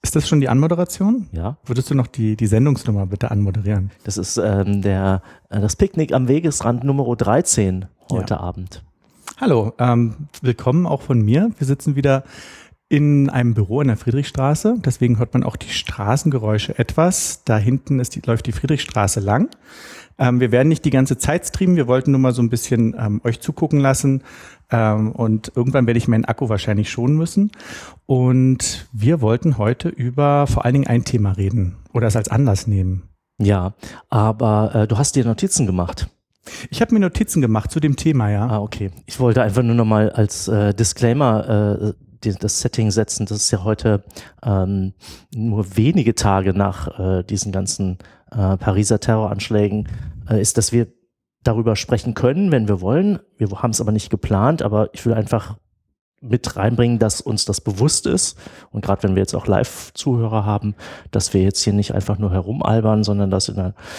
Ist das schon die Anmoderation? Ja. Würdest du noch die Sendungsnummer bitte anmoderieren? Das ist das Picknick am Wegesrand Nummer 13 heute Abend. Hallo, willkommen auch von mir. Wir sitzen wieder in einem Büro in der Friedrichstraße. Deswegen hört man auch die Straßengeräusche etwas. Da hinten läuft die Friedrichstraße lang. Wir werden nicht die ganze Zeit streamen. Wir wollten nur mal so ein bisschen euch zugucken lassen. Und irgendwann werde ich meinen Akku wahrscheinlich schonen müssen. Und wir wollten heute über vor allen Dingen ein Thema reden oder es als Anlass nehmen. Ja, aber du hast dir Notizen gemacht. Ich habe mir Notizen gemacht zu dem Thema, ja. Ah, okay. Ich wollte einfach nur noch mal als Disclaimer das Setting setzen. Das ist ja heute nur wenige Tage nach diesen ganzen Pariser Terroranschlägen, ist, dass wir darüber sprechen können, wenn wir wollen. Wir haben es aber nicht geplant, aber ich will einfach mit reinbringen, dass uns das bewusst ist und gerade wenn wir jetzt auch Live-Zuhörer haben, dass wir jetzt hier nicht einfach nur herumalbern, sondern dass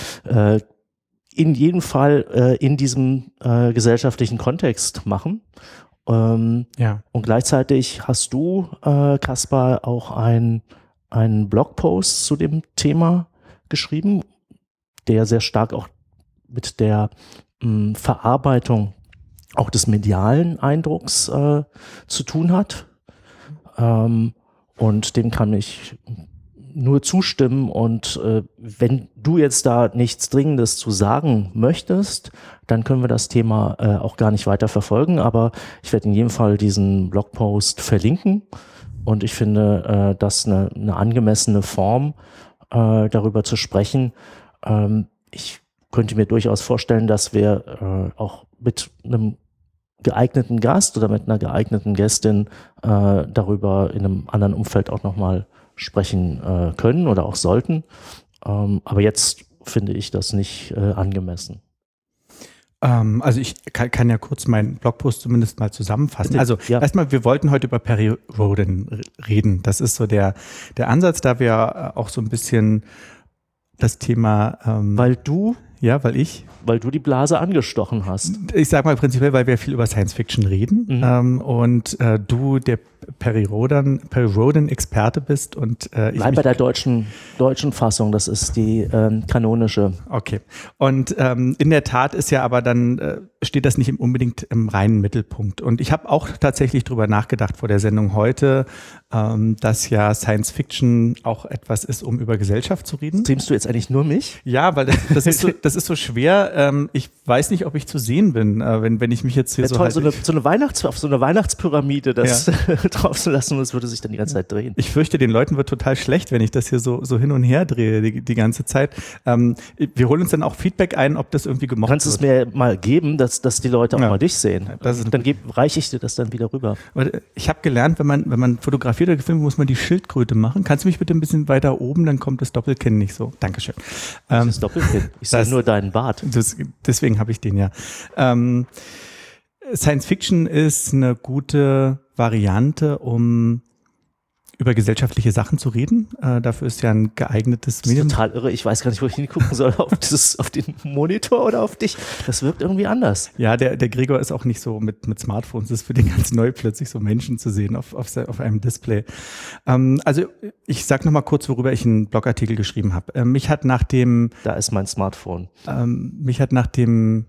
in jedem Fall in diesem gesellschaftlichen Kontext machen. Und gleichzeitig hast du, Kaspar, auch einen Blogpost zu dem Thema geschrieben, der sehr stark auch mit der Verarbeitung auch des medialen Eindrucks zu tun hat. Und dem kann ich nur zustimmen. Und wenn du jetzt da nichts Dringendes zu sagen möchtest, dann können wir das Thema auch gar nicht weiter verfolgen. Aber ich werde in jedem Fall diesen Blogpost verlinken. Und ich finde, das eine angemessene Form, darüber zu sprechen. Ich könnte mir durchaus vorstellen, dass wir auch mit einem geeigneten Gast oder mit einer geeigneten Gästin darüber in einem anderen Umfeld auch nochmal sprechen können oder auch sollten. Aber jetzt finde ich das nicht angemessen. Also ich kann ja kurz meinen Blogpost zumindest mal zusammenfassen. Also erstmal, wir wollten heute über Perry Rhodan reden. Das ist so der Ansatz, da wir auch so ein bisschen das Thema... Weil du die Blase angestochen hast. Ich sag mal prinzipiell, weil wir viel über Science Fiction reden und du der Perry Rhodan Experte bist und bleib bei der deutschen Fassung, das ist die kanonische. Okay. Und in der Tat ist ja aber dann steht das nicht unbedingt im reinen Mittelpunkt. Und ich habe auch tatsächlich drüber nachgedacht vor der Sendung heute, dass ja Science Fiction auch etwas ist, um über Gesellschaft zu reden. Streamst du jetzt eigentlich nur mich? Ja, weil das ist so schwer. Ich weiß nicht, ob ich zu sehen bin, wenn ich mich jetzt hier toll, auf so eine Weihnachtspyramide das drauf zu lassen und es würde sich dann die ganze Zeit drehen. Ich fürchte, den Leuten wird total schlecht, wenn ich das hier so hin und her drehe die ganze Zeit. Wir holen uns dann auch Feedback ein, ob das irgendwie gemocht wird. Kannst es mir mal geben, dass die Leute auch mal dich sehen. Dann reiche ich dir das dann wieder rüber. Ich habe gelernt, wenn man fotografiert oder gefilmt, muss man die Schildkröte machen. Kannst du mich bitte ein bisschen weiter oben, dann kommt das Doppelkinn nicht so. Dankeschön. Das Doppelkinn? Ich sehe nur deinen Bart. Deswegen habe ich den ja. Science Fiction ist eine gute Variante, um über gesellschaftliche Sachen zu reden. Dafür ist ja ein geeignetes Medium. Das ist total irre. Ich weiß gar nicht, wo ich hingucken soll. Auf den Monitor oder auf dich? Das wirkt irgendwie anders. Ja, der Gregor ist auch nicht so mit Smartphones. Das ist für den ganz neu, plötzlich so Menschen zu sehen auf einem Display. Also ich sag noch mal kurz, worüber ich einen Blogartikel geschrieben habe. Da ist mein Smartphone. Mich hat nach dem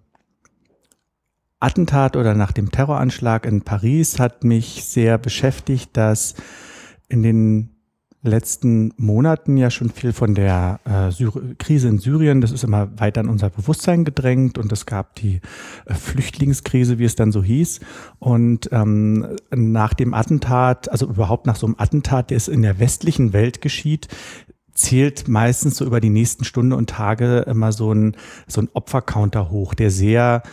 Attentat oder nach dem Terroranschlag in Paris hat mich sehr beschäftigt, dass in den letzten Monaten ja schon viel von der Krise in Syrien, das ist immer weiter in unser Bewusstsein gedrängt und es gab die Flüchtlingskrise, wie es dann so hieß. Und nach dem Attentat, also überhaupt nach so einem Attentat, der es in der westlichen Welt geschieht, zählt meistens so über die nächsten Stunden und Tage immer so ein Opfercounter hoch, der sehr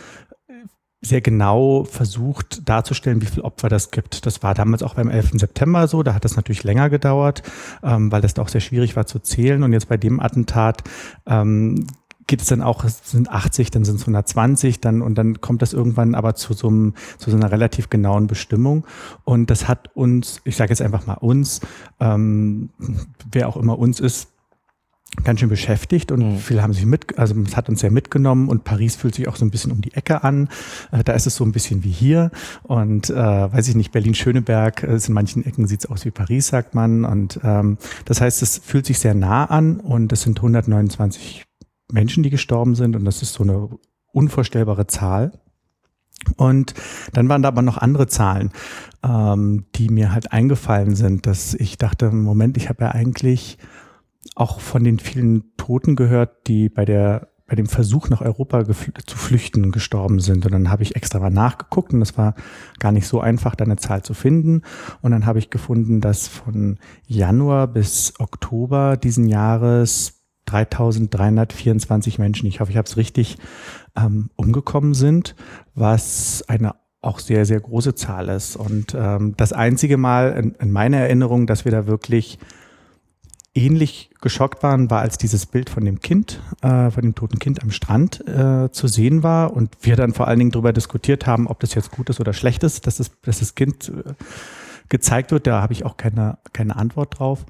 genau versucht darzustellen, wie viele Opfer das gibt. Das war damals auch beim 11. September so, da hat das natürlich länger gedauert, weil das da auch sehr schwierig war zu zählen. Und jetzt bei dem Attentat geht es dann auch, es sind 80, dann sind es 120, und dann kommt das irgendwann aber zu so einer relativ genauen Bestimmung. Und das hat uns, ich sage jetzt einfach mal uns, wer auch immer uns ist, ganz schön beschäftigt und viele haben sich also es hat uns sehr mitgenommen und Paris fühlt sich auch so ein bisschen um die Ecke an. Da ist es so ein bisschen wie hier und weiß ich nicht, Berlin-Schöneberg, in manchen Ecken sieht es aus wie Paris, sagt man. Und das heißt, es fühlt sich sehr nah an und es sind 129 Menschen, die gestorben sind und das ist so eine unvorstellbare Zahl. Und dann waren da aber noch andere Zahlen, die mir halt eingefallen sind, dass ich dachte, Moment, ich habe ja eigentlich auch von den vielen Toten gehört, die bei dem Versuch nach Europa zu flüchten gestorben sind. Und dann habe ich extra mal nachgeguckt und es war gar nicht so einfach, da eine Zahl zu finden. Und dann habe ich gefunden, dass von Januar bis Oktober diesen Jahres 3.324 Menschen, ich hoffe, ich habe es richtig, umgekommen sind, was eine auch sehr, sehr große Zahl ist. Und das einzige Mal in meiner Erinnerung, dass wir da wirklich ähnlich geschockt waren, war, als dieses Bild von dem Kind, von dem toten Kind am Strand zu sehen war und wir dann vor allen Dingen darüber diskutiert haben, ob das jetzt gut ist oder schlecht ist, dass das Kind gezeigt wird. Da habe ich auch keine Antwort drauf.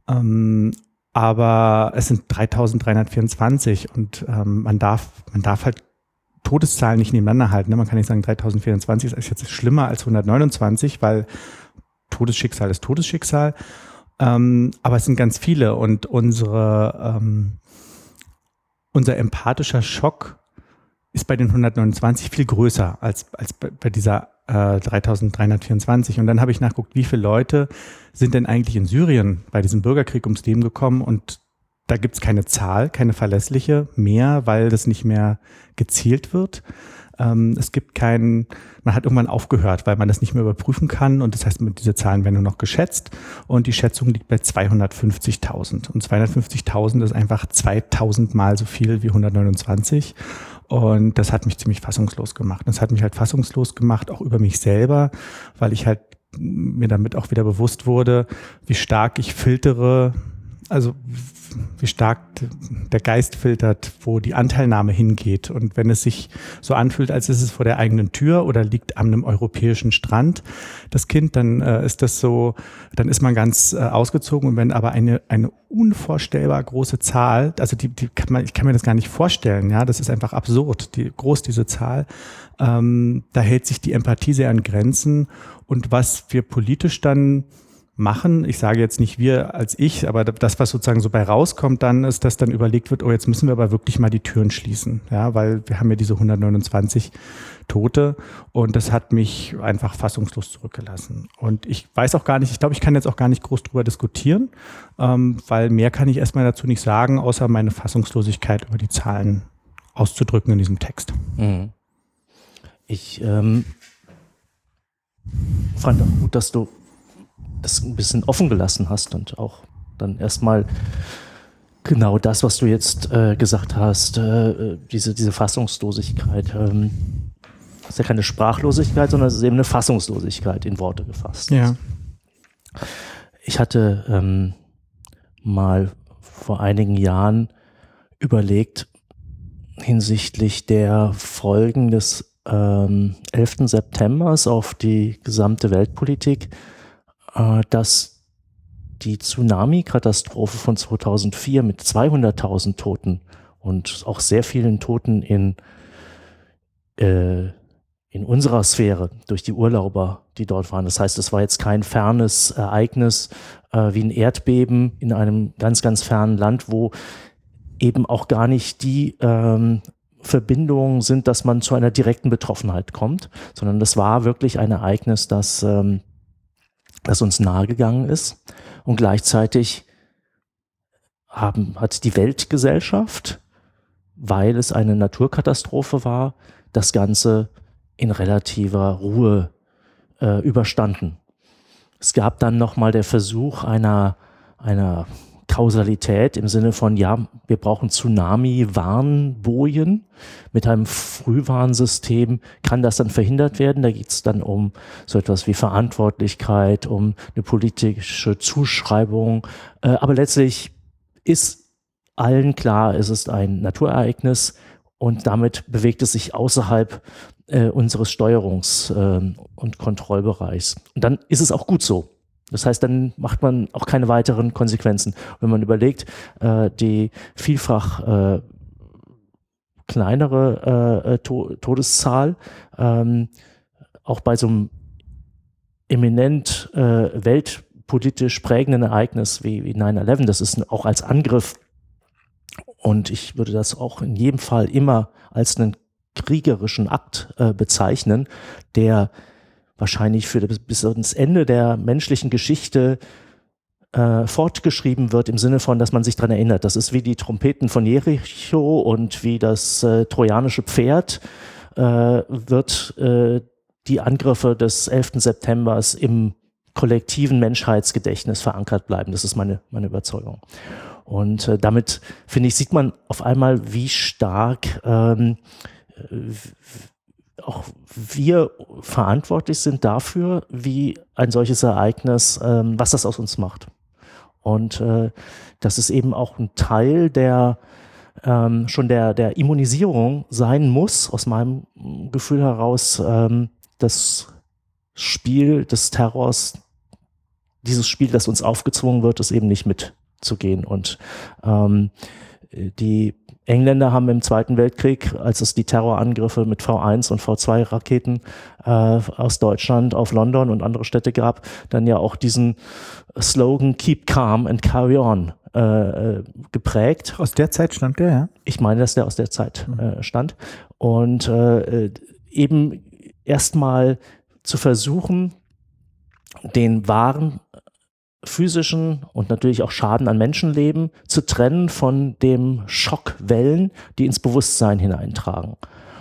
Aber es sind 3.324 und man darf halt Todeszahlen nicht nebeneinander halten. Ne? Man kann nicht sagen, 3.024 ist jetzt schlimmer als 129, weil Todesschicksal ist Todesschicksal. Aber es sind ganz viele und unser empathischer Schock ist bei den 129 viel größer als bei dieser 3.324. Und dann habe ich nachgeguckt, wie viele Leute sind denn eigentlich in Syrien bei diesem Bürgerkrieg ums Leben gekommen und da gibt es keine Zahl, keine verlässliche mehr, weil das nicht mehr gezielt wird. Es gibt man hat irgendwann aufgehört, weil man das nicht mehr überprüfen kann und das heißt, diese Zahlen werden nur noch geschätzt und die Schätzung liegt bei 250.000 und 250.000 ist einfach 2.000 Mal so viel wie 129 und das hat mich ziemlich fassungslos gemacht. Das hat mich halt fassungslos gemacht, auch über mich selber, weil ich halt mir damit auch wieder bewusst wurde, wie stark ich filtere, also wie stark der Geist filtert, wo die Anteilnahme hingeht. Und wenn es sich so anfühlt, als ist es vor der eigenen Tür oder liegt an einem europäischen Strand, das Kind, dann ist das so, dann ist man ganz ausgezogen. Und wenn aber eine unvorstellbar große Zahl, also ich kann mir das gar nicht vorstellen, ja, das ist einfach absurd, groß diese Zahl, da hält sich die Empathie sehr an Grenzen. Und was wir politisch dann machen, ich sage jetzt nicht wir als ich, aber das, was sozusagen so bei rauskommt dann, ist, dass dann überlegt wird, oh, jetzt müssen wir aber wirklich mal die Türen schließen, ja, weil wir haben ja diese 129 Tote und das hat mich einfach fassungslos zurückgelassen. Und ich weiß auch gar nicht, ich glaube, ich kann jetzt auch gar nicht groß drüber diskutieren, weil mehr kann ich erstmal dazu nicht sagen, außer meine Fassungslosigkeit über die Zahlen auszudrücken in diesem Text. Ich fand auch gut, dass du das ein bisschen offen gelassen hast und auch dann erstmal genau das, was du jetzt gesagt hast, diese Fassungslosigkeit. Das ist ja keine Sprachlosigkeit, sondern es ist eben eine Fassungslosigkeit in Worte gefasst. Ja. Ich hatte mal vor einigen Jahren überlegt, hinsichtlich der Folgen des 11. Septembers auf die gesamte Weltpolitik, dass die Tsunami-Katastrophe von 2004 mit 200.000 Toten und auch sehr vielen Toten in unserer Sphäre durch die Urlauber, die dort waren. Das heißt, es war jetzt kein fernes Ereignis wie ein Erdbeben in einem ganz, ganz fernen Land, wo eben auch gar nicht die Verbindungen sind, dass man zu einer direkten Betroffenheit kommt, sondern das war wirklich ein Ereignis, das uns nahegegangen ist. Und gleichzeitig hat die Weltgesellschaft, weil es eine Naturkatastrophe war, das Ganze in relativer Ruhe überstanden. Es gab dann nochmal der Versuch einer Kausalität im Sinne von, ja, wir brauchen Tsunami-Warnbojen. Mit einem Frühwarnsystem kann das dann verhindert werden. Da geht es dann um so etwas wie Verantwortlichkeit, um eine politische Zuschreibung. Aber letztlich ist allen klar, es ist ein Naturereignis und damit bewegt es sich außerhalb unseres Steuerungs- und Kontrollbereichs. Und dann ist es auch gut so. Das heißt, dann macht man auch keine weiteren Konsequenzen. Wenn man überlegt, die vielfach kleinere Todeszahl, auch bei so einem eminent weltpolitisch prägenden Ereignis wie 9/11, das ist auch als Angriff, und ich würde das auch in jedem Fall immer als einen kriegerischen Akt bezeichnen, der wahrscheinlich bis ans Ende der menschlichen Geschichte fortgeschrieben wird, im Sinne von, dass man sich daran erinnert. Das ist wie die Trompeten von Jericho und wie das trojanische Pferd wird die Angriffe des 11. Septembers im kollektiven Menschheitsgedächtnis verankert bleiben. Das ist meine Überzeugung. Und damit, finde ich, sieht man auf einmal, wie stark auch wir verantwortlich sind dafür, wie ein solches Ereignis, was das aus uns macht. Und dass es eben auch ein Teil der Immunisierung sein muss, aus meinem Gefühl heraus, das Spiel des Terrors, dieses Spiel, das uns aufgezwungen wird, ist eben nicht mitzugehen. Und die Engländer haben im Zweiten Weltkrieg, als es die Terrorangriffe mit V1 und V2 Raketen aus Deutschland auf London und andere Städte gab, dann ja auch diesen Slogan Keep calm and carry on geprägt. Aus der Zeit stammt der, ja? Ich meine, dass der aus der Zeit stammt. Und eben erstmal zu versuchen, den wahren physischen und natürlich auch Schaden an Menschenleben zu trennen von dem Schockwellen, die ins Bewusstsein hineintragen.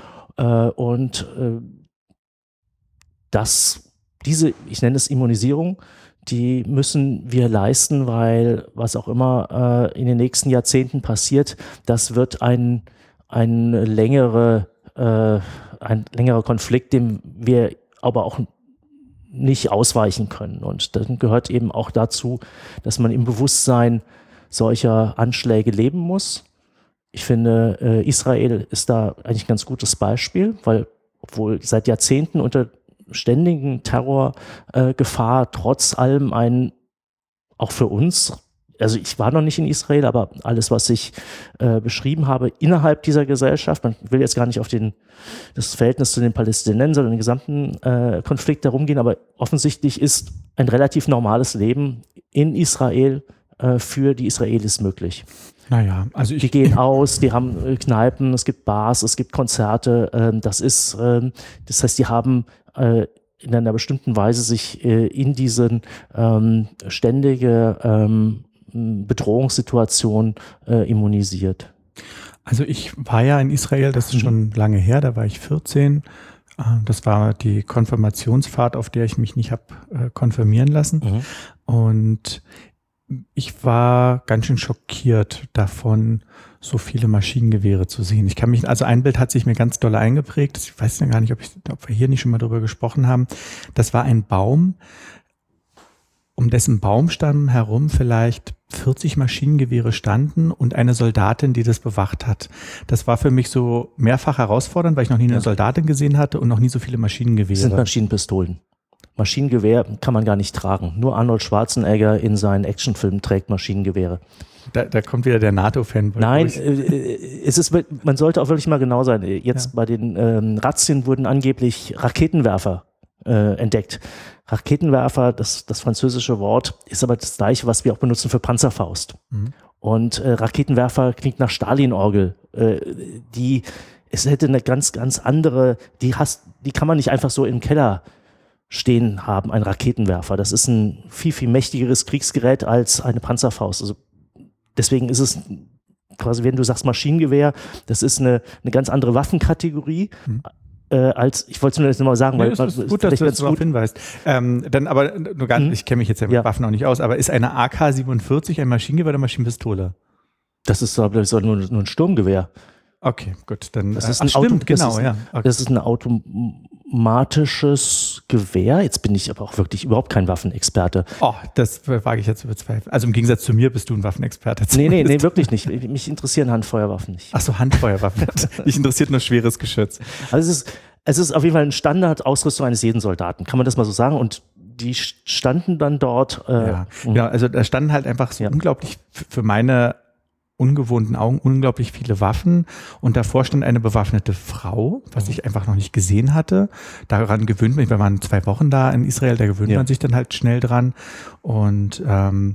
Diese, ich nenne es Immunisierung, die müssen wir leisten, weil was auch immer in den nächsten Jahrzehnten passiert, das wird ein längerer Konflikt, dem wir aber auch nicht ausweichen können. Und dann gehört eben auch dazu, dass man im Bewusstsein solcher Anschläge leben muss. Ich finde, Israel ist da eigentlich ein ganz gutes Beispiel, weil obwohl seit Jahrzehnten unter ständigen Terrorgefahr trotz allem auch für uns, also ich war noch nicht in Israel, aber alles, was ich beschrieben habe, innerhalb dieser Gesellschaft, man will jetzt gar nicht auf das Verhältnis zu den Palästinensern oder den gesamten Konflikt herumgehen, aber offensichtlich ist ein relativ normales Leben in Israel für die Israelis möglich. Naja, also die gehen aus, die haben Kneipen, es gibt Bars, es gibt Konzerte, das heißt, die haben in einer bestimmten Weise sich in diesen ständige Bedrohungssituation immunisiert. Also ich war ja in Israel, das ist schon lange her, da war ich 14. Das war die Konfirmationsfahrt, auf der ich mich nicht habe konfirmieren lassen. Und ich war ganz schön schockiert davon, so viele Maschinengewehre zu sehen. Also ein Bild hat sich mir ganz doll eingeprägt. Ich weiß ja gar nicht, ob wir hier nicht schon mal drüber gesprochen haben. Das war ein Baum, um dessen Baumstamm herum vielleicht 40 Maschinengewehre standen und eine Soldatin, die das bewacht hat. Das war für mich so mehrfach herausfordernd, weil ich noch nie eine Soldatin gesehen hatte und noch nie so viele Maschinengewehre. Das sind Maschinenpistolen. Maschinengewehr kann man gar nicht tragen. Nur Arnold Schwarzenegger in seinen Actionfilmen trägt Maschinengewehre. Da kommt wieder der NATO-Fan. Nein, man sollte auch wirklich mal genau sein. Jetzt bei den Razzien wurden angeblich Raketenwerfer entdeckt. Raketenwerfer, das französische Wort, ist aber das gleiche, was wir auch benutzen für Panzerfaust. Und Raketenwerfer klingt nach Stalin-Orgel. Es hätte eine ganz, ganz andere, die kann man nicht einfach so im Keller stehen haben, ein Raketenwerfer. Das ist ein viel, viel mächtigeres Kriegsgerät als eine Panzerfaust. Also deswegen ist es quasi, wenn du sagst Maschinengewehr, das ist eine ganz andere Waffenkategorie. Ich wollte es nur jetzt nochmal sagen, weil es ist gut, dass du jetzt darauf hinweist. Dann aber nur gar nicht, ich kenne mich jetzt ja mit Waffen auch nicht aus, aber ist eine AK-47 ein Maschinengewehr oder Maschinenpistole? Das ist nur ein Sturmgewehr. Okay, gut. Dann, das ist ein automatisches Gewehr. Jetzt bin ich aber auch wirklich überhaupt kein Waffenexperte. Oh, das wage ich jetzt zu bezweifeln. Also im Gegensatz zu mir bist du ein Waffenexperte. Nee, wirklich nicht. Mich interessieren Handfeuerwaffen nicht. Ach so, Handfeuerwaffen. Mich interessiert nur schweres Geschütz. Also es ist auf jeden Fall eine Standardausrüstung eines jeden Soldaten. Kann man das mal so sagen? Und die standen dann dort. Ja, also da standen halt einfach so unglaublich für meine ungewohnten Augen unglaublich viele Waffen und davor stand eine bewaffnete Frau, was ich einfach noch nicht gesehen hatte. Daran gewöhnt man, wir waren 2 Wochen da in Israel, da gewöhnt man sich dann halt schnell dran und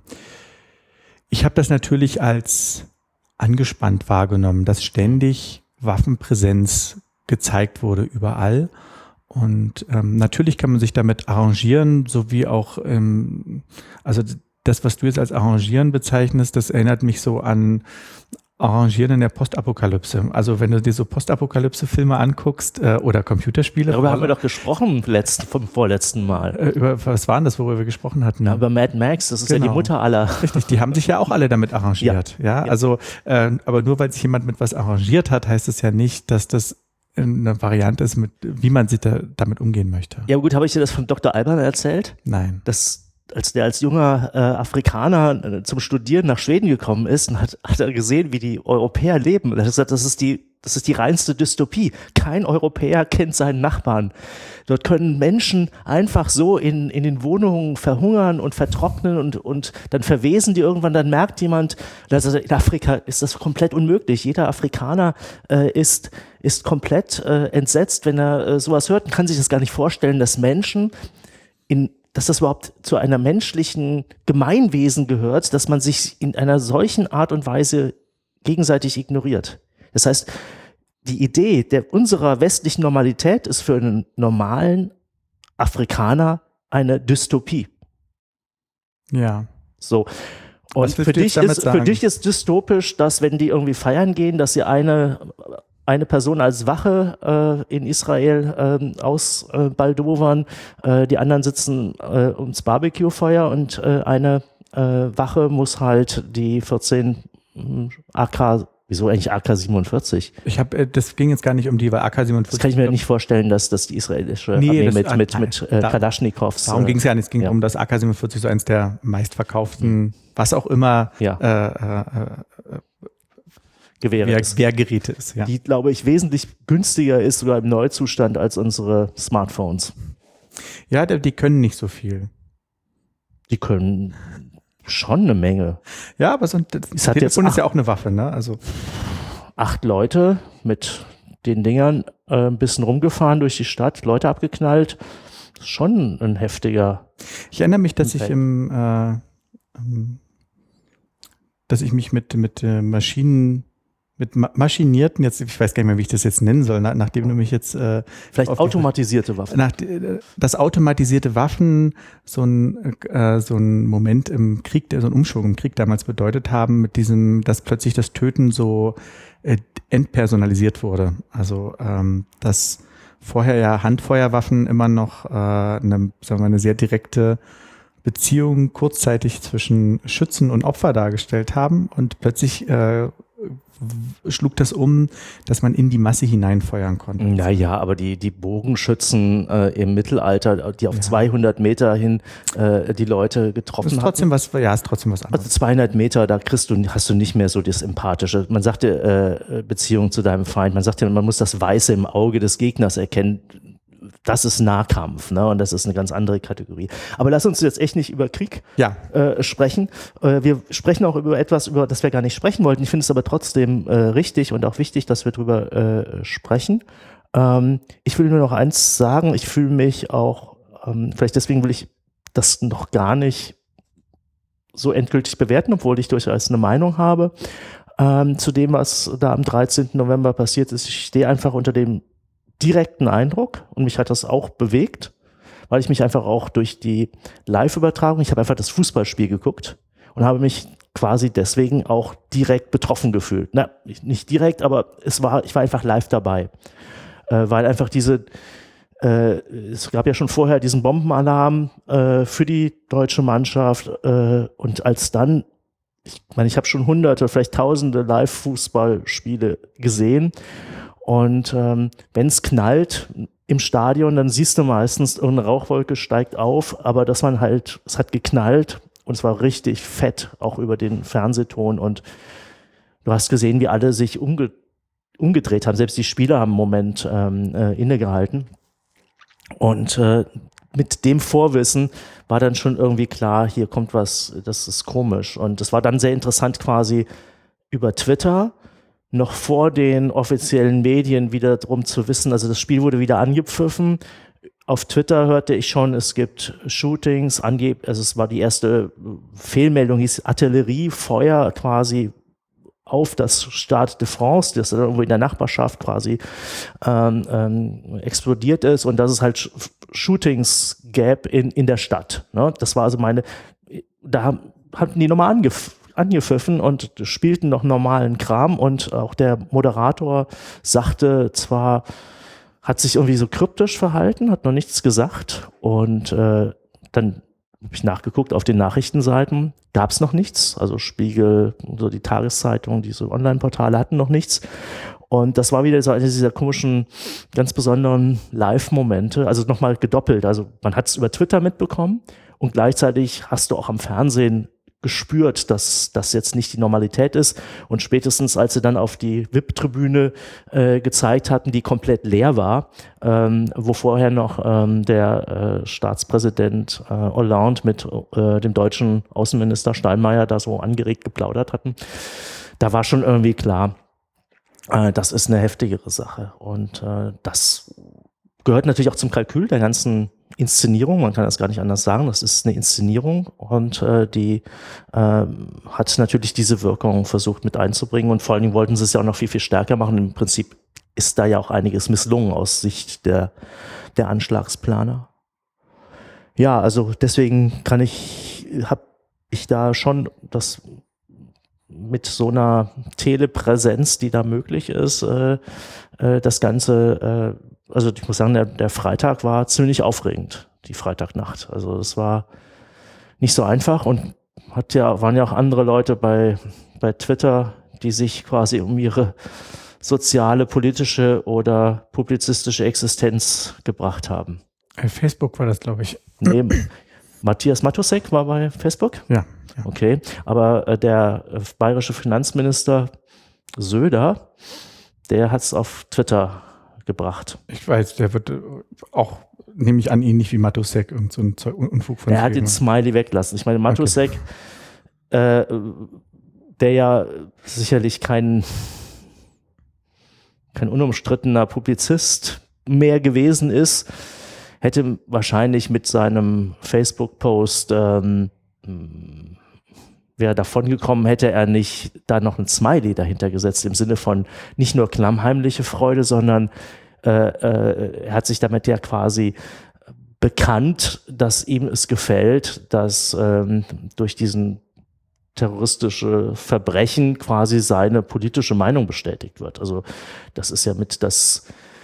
ich habe das natürlich als angespannt wahrgenommen, dass ständig Waffenpräsenz gezeigt wurde überall. Und natürlich kann man sich damit arrangieren, so wie auch, also das, was du jetzt als Arrangieren bezeichnest, das erinnert mich so an Arrangieren in der Postapokalypse. Also wenn du dir so Postapokalypse-Filme anguckst oder Computerspiele. Darüber haben wir doch gesprochen vom vorletzten Mal. Über was waren das, worüber wir gesprochen hatten? Ja, über Mad Max, das ist ja die Mutter aller. Richtig, die haben sich ja auch alle damit arrangiert. Ja. Also, aber nur weil sich jemand mit was arrangiert hat, heißt es ja nicht, dass das eine Variante ist, wie man sich damit umgehen möchte. Ja gut, habe ich dir das von Dr. Alban erzählt? Nein. Als der als junger Afrikaner zum Studieren nach Schweden gekommen ist, und hat er gesehen, wie die Europäer leben. Und er hat gesagt, das ist die reinste Dystopie. Kein Europäer kennt seinen Nachbarn. Dort können Menschen einfach so in den Wohnungen verhungern und vertrocknen und dann verwesen die irgendwann, dann merkt jemand, also in Afrika ist das komplett unmöglich. Jeder Afrikaner ist komplett entsetzt, wenn er sowas hört und kann sich das gar nicht vorstellen, dass Menschen dass das überhaupt zu einer menschlichen Gemeinwesen gehört, dass man sich in einer solchen Art und Weise gegenseitig ignoriert. Das heißt, die Idee unserer westlichen Normalität ist für einen normalen Afrikaner eine Dystopie. Ja. So. Und für dich ist dystopisch, dass wenn die irgendwie feiern gehen, dass sie eine Person als Wache in Israel ausbaldowern, die anderen sitzen ums Barbecue-Feuer und eine Wache muss halt die 14 wieso eigentlich AK-47? Das ging jetzt gar nicht um die, weil AK-47. Das kann ich mir nicht vorstellen, dass das die israelische Armee mit Kalaschnikows. Darum ging es ja nicht. Es ging um das AK-47, so eins der meistverkauften, was auch immer, Wehrgeräte ist. Ja. Die, glaube ich, wesentlich günstiger ist, sogar im Neuzustand, als unsere Smartphones. Ja, die können nicht so viel. Die können schon eine Menge. Ja, aber das Telefon ist ja auch eine Waffe, ne? Also 8 Leute mit den Dingern ein bisschen rumgefahren durch die Stadt, Leute abgeknallt. Das ist schon ein heftiger. Ich erinnere mich, dass ich mich mit Maschinen mit maschinierten, jetzt, ich weiß gar nicht mehr, wie ich das jetzt nennen soll, nachdem du mich jetzt vielleicht automatisierte Waffen. Das automatisierte Waffen so ein Moment im Krieg, so ein Umschwung im Krieg damals bedeutet haben, mit diesem, dass plötzlich das Töten so entpersonalisiert wurde. Also dass vorher ja Handfeuerwaffen immer noch eine sehr direkte Beziehung kurzzeitig zwischen Schützen und Opfer dargestellt haben und plötzlich schlug das um, dass man in die Masse hineinfeuern konnte. Naja, aber die Bogenschützen im Mittelalter, die auf 200 Meter hin die Leute getroffen haben. Ist trotzdem was anderes. Also 200 Meter, da hast du nicht mehr so das Empathische. Man sagte Beziehung zu deinem Feind, man sagte, man muss das Weiße im Auge des Gegners erkennen. Das ist Nahkampf, ne? Und das ist eine ganz andere Kategorie. Aber lass uns jetzt echt nicht über Krieg sprechen. Wir sprechen auch über etwas, über das wir gar nicht sprechen wollten. Ich finde es aber trotzdem richtig und auch wichtig, dass wir drüber sprechen. Ich will nur noch eins sagen. Ich fühle mich auch, vielleicht deswegen will ich das noch gar nicht so endgültig bewerten, obwohl ich durchaus eine Meinung habe. Zu dem, was da am 13. November passiert ist. Ich stehe einfach unter dem direkten Eindruck und mich hat das auch bewegt, weil ich mich einfach auch durch die Live-Übertragung, ich habe einfach das Fußballspiel geguckt und habe mich quasi deswegen auch direkt betroffen gefühlt. Na, nicht direkt, aber ich war einfach live dabei, weil einfach es gab ja schon vorher diesen Bombenalarm für die deutsche Mannschaft und als dann, ich habe schon Hunderte, vielleicht Tausende Live-Fußballspiele gesehen. Und wenn es knallt im Stadion, dann siehst du meistens, irgendeine Rauchwolke steigt auf, aber es hat geknallt und es war richtig fett, auch über den Fernsehton. Und du hast gesehen, wie alle sich umgedreht haben. Selbst die Spieler haben einen Moment innegehalten. Und mit dem Vorwissen war dann schon irgendwie klar, hier kommt was, das ist komisch. Und es war dann sehr interessant quasi über Twitter noch vor den offiziellen Medien wieder drum zu wissen, also das Spiel wurde wieder angepfiffen. Auf Twitter hörte ich schon, es gibt Shootings, also es war die erste Fehlmeldung, hieß Artilleriefeuer quasi auf das Stade de France, das dann irgendwo in der Nachbarschaft quasi explodiert ist und dass es halt Shootings gäbe in der Stadt. Ne? Das war also da hatten die nochmal angepfiffen und spielten noch normalen Kram und auch der Moderator sagte zwar, hat sich irgendwie so kryptisch verhalten, hat noch nichts gesagt und dann habe ich nachgeguckt auf den Nachrichtenseiten, gab es noch nichts, also Spiegel, so die Tageszeitung, diese Online-Portale hatten noch nichts und das war wieder so eine dieser komischen, ganz besonderen Live-Momente, also nochmal gedoppelt, also man hat es über Twitter mitbekommen und gleichzeitig hast du auch am Fernsehen gespürt, dass das jetzt nicht die Normalität ist und spätestens als sie dann auf die VIP-Tribüne gezeigt hatten, die komplett leer war, wo vorher noch der Staatspräsident Hollande mit dem deutschen Außenminister Steinmeier da so angeregt geplaudert hatten, da war schon irgendwie klar, das ist eine heftigere Sache und das gehört natürlich auch zum Kalkül der ganzen Inszenierung, man kann das gar nicht anders sagen, das ist eine Inszenierung und die hat natürlich diese Wirkung versucht mit einzubringen und vor allen Dingen wollten sie es ja auch noch viel, viel stärker machen. Im Prinzip ist da ja auch einiges misslungen aus Sicht der Anschlagsplaner. Ja, also deswegen habe ich da schon das mit so einer Telepräsenz, die da möglich ist, das Ganze also ich muss sagen, der Freitag war ziemlich aufregend, die Freitagnacht. Also es war nicht so einfach und waren ja auch andere Leute bei Twitter, die sich quasi um ihre soziale, politische oder publizistische Existenz gebracht haben. Facebook war das, glaube ich. Nee, Matthias Mattusek war bei Facebook? Ja. Okay, aber der bayerische Finanzminister Söder, der hat es auf Twitter gebracht. Ich weiß, der wird auch, nehme ich an, ähnlich wie Mattusek, irgend so ein Unfug von. Er hat den Smiley weglassen. Ich meine, Mattusek, der ja sicherlich kein unumstrittener Publizist mehr gewesen ist, hätte wahrscheinlich mit seinem Facebook-Post wäre davon gekommen, hätte er nicht da noch ein Smiley dahinter gesetzt, im Sinne von nicht nur klammheimliche Freude, sondern er hat sich damit ja quasi bekannt, dass ihm es gefällt, dass durch diesen terroristische Verbrechen quasi seine politische Meinung bestätigt wird. Also das ist ja mit das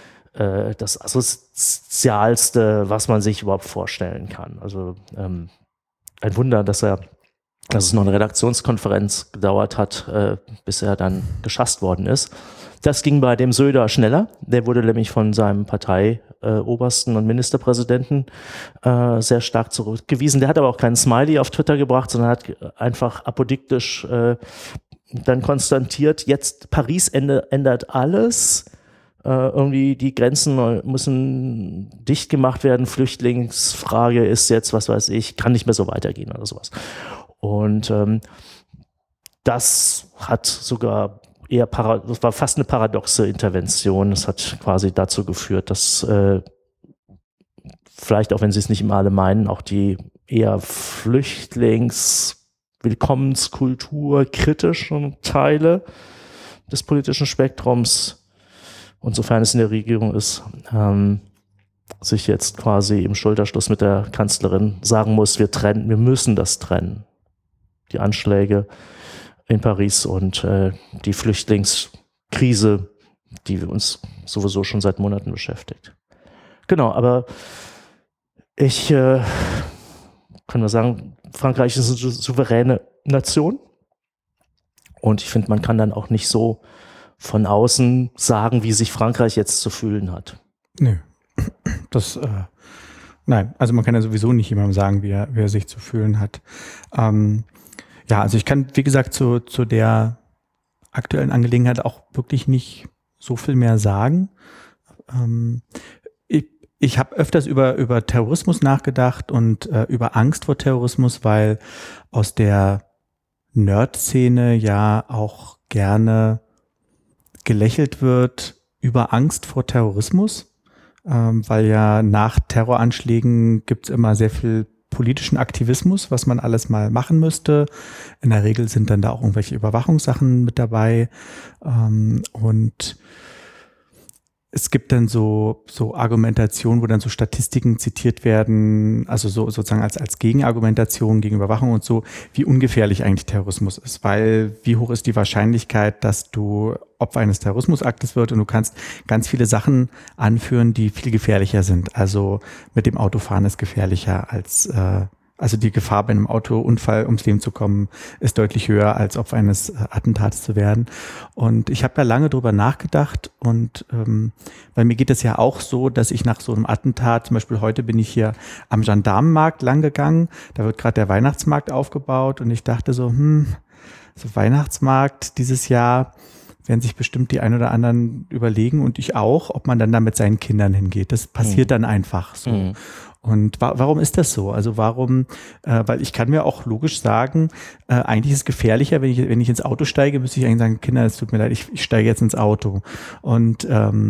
Asozialste, was man sich überhaupt vorstellen kann. Also ein Wunder, dass es noch eine Redaktionskonferenz gedauert hat, bis er dann geschasst worden ist. Das ging bei dem Söder schneller. Der wurde nämlich von seinem Parteiobersten und Ministerpräsidenten sehr stark zurückgewiesen. Der hat aber auch keinen Smiley auf Twitter gebracht, sondern hat einfach apodiktisch dann konstatiert, jetzt Paris ändert alles. Irgendwie die Grenzen müssen dicht gemacht werden. Flüchtlingsfrage ist jetzt, was weiß ich, kann nicht mehr so weitergehen oder sowas. Und das hat sogar das war fast eine paradoxe Intervention. Das hat quasi dazu geführt, dass vielleicht, auch wenn sie es nicht immer alle meinen, auch die eher Willkommenskultur kritischen Teile des politischen Spektrums, und sofern es in der Regierung ist, sich jetzt quasi im Schulterschluss mit der Kanzlerin sagen muss, wir müssen das trennen. Die Anschläge in Paris und die Flüchtlingskrise, die uns sowieso schon seit Monaten beschäftigt. Genau, aber ich kann nur sagen, Frankreich ist eine souveräne Nation und ich finde, man kann dann auch nicht so von außen sagen, wie sich Frankreich jetzt zu fühlen hat. Nö, nein, also man kann ja sowieso nicht jemandem sagen, wie er sich zu fühlen hat. Ja, also ich kann, wie gesagt, zu der aktuellen Angelegenheit auch wirklich nicht so viel mehr sagen. ich habe öfters über Terrorismus nachgedacht und über Angst vor Terrorismus, weil aus der Nerd-Szene ja auch gerne gelächelt wird über Angst vor Terrorismus, weil ja nach Terroranschlägen gibt's immer sehr viel politischen Aktivismus, was man alles mal machen müsste. In der Regel sind dann da auch irgendwelche Überwachungssachen mit dabei, und es gibt dann so Argumentationen, wo dann so Statistiken zitiert werden, also so sozusagen als Gegenargumentation gegen Überwachung und so, wie ungefährlich eigentlich Terrorismus ist, weil wie hoch ist die Wahrscheinlichkeit, dass du Opfer eines Terrorismusaktes wird, und du kannst ganz viele Sachen anführen, die viel gefährlicher sind. Also mit dem Autofahren ist gefährlicher als also die Gefahr, bei einem Autounfall ums Leben zu kommen, ist deutlich höher, als Opfer eines Attentats zu werden. Und ich habe da lange drüber nachgedacht, und weil mir geht es ja auch so, dass ich nach so einem Attentat, zum Beispiel heute bin ich hier am Gendarmenmarkt lang gegangen, da wird gerade der Weihnachtsmarkt aufgebaut, und ich dachte so Weihnachtsmarkt dieses Jahr werden sich bestimmt die ein oder anderen überlegen, und ich auch, ob man dann da mit seinen Kindern hingeht. Das passiert dann einfach so. Und warum ist das so? Also warum, weil ich kann mir auch logisch sagen, eigentlich ist es gefährlicher, wenn ich ins Auto steige, müsste ich eigentlich sagen, Kinder, es tut mir leid, ich steige jetzt ins Auto. Und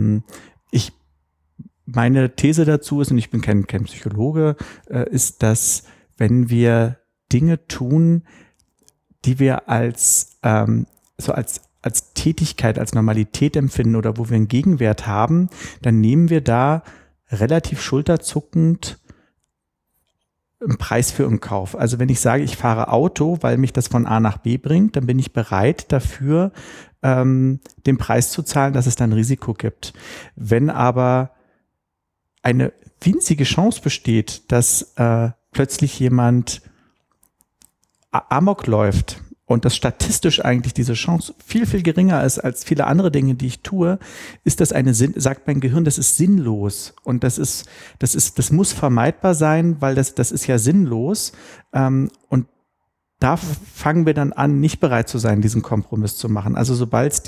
meine These dazu ist, und ich bin kein Psychologe, ist, dass wenn wir Dinge tun, die wir als Tätigkeit, als Normalität empfinden oder wo wir einen Gegenwert haben, dann nehmen wir da relativ schulterzuckend einen Preis für in Kauf. Also wenn ich sage, ich fahre Auto, weil mich das von A nach B bringt, dann bin ich bereit dafür, den Preis zu zahlen, dass es dann Risiko gibt. Wenn aber eine winzige Chance besteht, dass plötzlich jemand Amok läuft, und dass statistisch eigentlich diese Chance viel, viel geringer ist als viele andere Dinge, die ich tue, ist das sagt mein Gehirn, das ist sinnlos. Und das muss vermeidbar sein, weil das ist ja sinnlos. Und da fangen wir dann an, nicht bereit zu sein, diesen Kompromiss zu machen. Also sobald es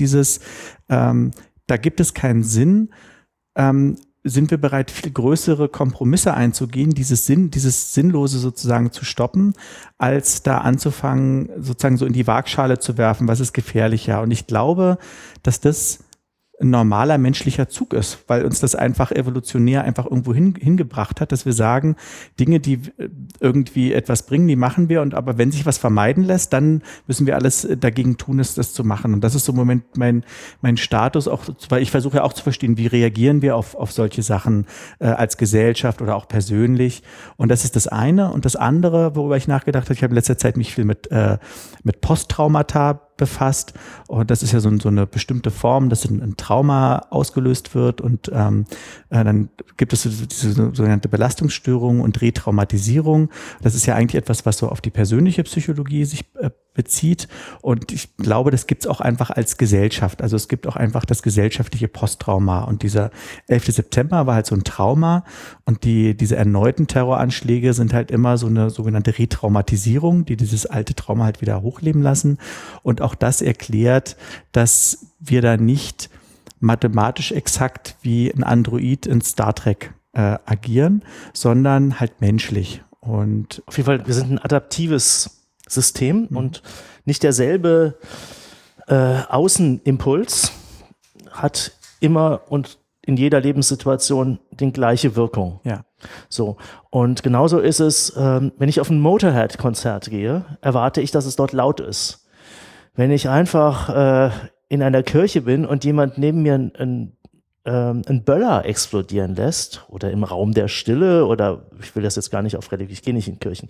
da gibt es keinen Sinn, sind wir bereit, viel größere Kompromisse einzugehen, dieses Sinnlose sozusagen zu stoppen, als da anzufangen, sozusagen so in die Waagschale zu werfen, was ist gefährlicher. Und ich glaube, dass das ein normaler menschlicher Zug ist, weil uns das einfach evolutionär einfach irgendwo hingebracht hat, dass wir sagen, Dinge, die irgendwie etwas bringen, die machen wir, aber wenn sich was vermeiden lässt, dann müssen wir alles dagegen tun, das zu machen. Und das ist so im Moment mein Status, auch, weil ich versuche ja auch zu verstehen, wie reagieren wir auf solche Sachen als Gesellschaft oder auch persönlich. Und das ist das eine. Und das andere, worüber ich nachgedacht habe, ich habe in letzter Zeit mich viel mit Posttraumata befasst, und das ist ja so eine bestimmte Form, dass ein Trauma ausgelöst wird, und dann gibt es diese sogenannte Belastungsstörung und Retraumatisierung. Das ist ja eigentlich etwas, was so auf die persönliche Psychologie sich bezieht, und ich glaube, das gibt es auch einfach als Gesellschaft. Also es gibt auch einfach das gesellschaftliche Posttrauma, und dieser 11. September war halt so ein Trauma, und diese erneuten Terroranschläge sind halt immer so eine sogenannte Retraumatisierung, die dieses alte Trauma halt wieder hochleben lassen, und auch das erklärt, dass wir da nicht mathematisch exakt wie ein Android in Star Trek agieren, sondern halt menschlich. Und auf jeden Fall, wir sind ein adaptives System und nicht derselbe Außenimpuls hat immer und in jeder Lebenssituation die gleiche Wirkung. Ja. So. Und genauso ist es, wenn ich auf ein Motorhead-Konzert gehe, erwarte ich, dass es dort laut ist. Wenn ich einfach in einer Kirche bin und jemand neben mir einen Böller explodieren lässt oder im Raum der Stille, oder ich will das jetzt gar nicht auf Religion, ich gehe nicht in Kirchen.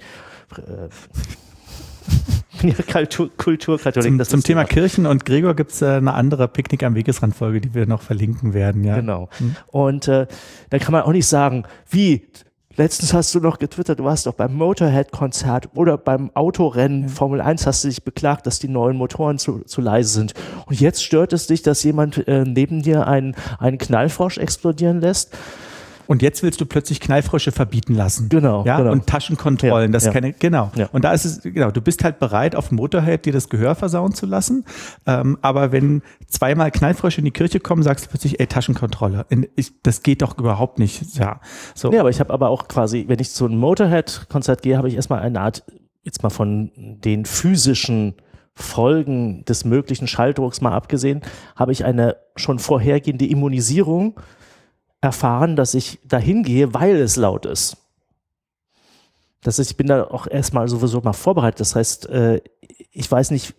Ja, Kulturkatholik. Zum Thema Kirchen und Gregor gibt es eine andere Picknick am Wegesrand-Folge, die wir noch verlinken werden. Ja. Genau. Und da kann man auch nicht sagen, wie, letztens hast du noch getwittert, du warst doch beim Motorhead-Konzert oder beim Autorennen Formel 1, hast du dich beklagt, dass die neuen Motoren zu leise sind. Und jetzt stört es dich, dass jemand neben dir einen Knallfrosch explodieren lässt? Und jetzt willst du plötzlich Knallfrösche verbieten lassen. Genau. Ja, genau. und Taschenkontrollen, Ja, ja. Genau. Ja. Und da ist es, genau, du bist halt bereit, auf dem Motorhead dir das Gehör versauen zu lassen. Aber wenn zweimal Knallfrösche in die Kirche kommen, sagst du plötzlich, ey, Taschenkontrolle. Das geht doch überhaupt nicht. Ja, so. Ja, aber ich habe aber auch quasi, wenn ich zu einem Motorhead-Konzert gehe, habe ich erstmal eine Art, jetzt mal von den physischen Folgen des möglichen Schalldrucks mal abgesehen, habe ich eine schon vorhergehende Immunisierung erfahren, dass ich dahin gehe, weil es laut ist. Das heißt, ich bin da auch erstmal sowieso mal vorbereitet. Das heißt, ich weiß nicht,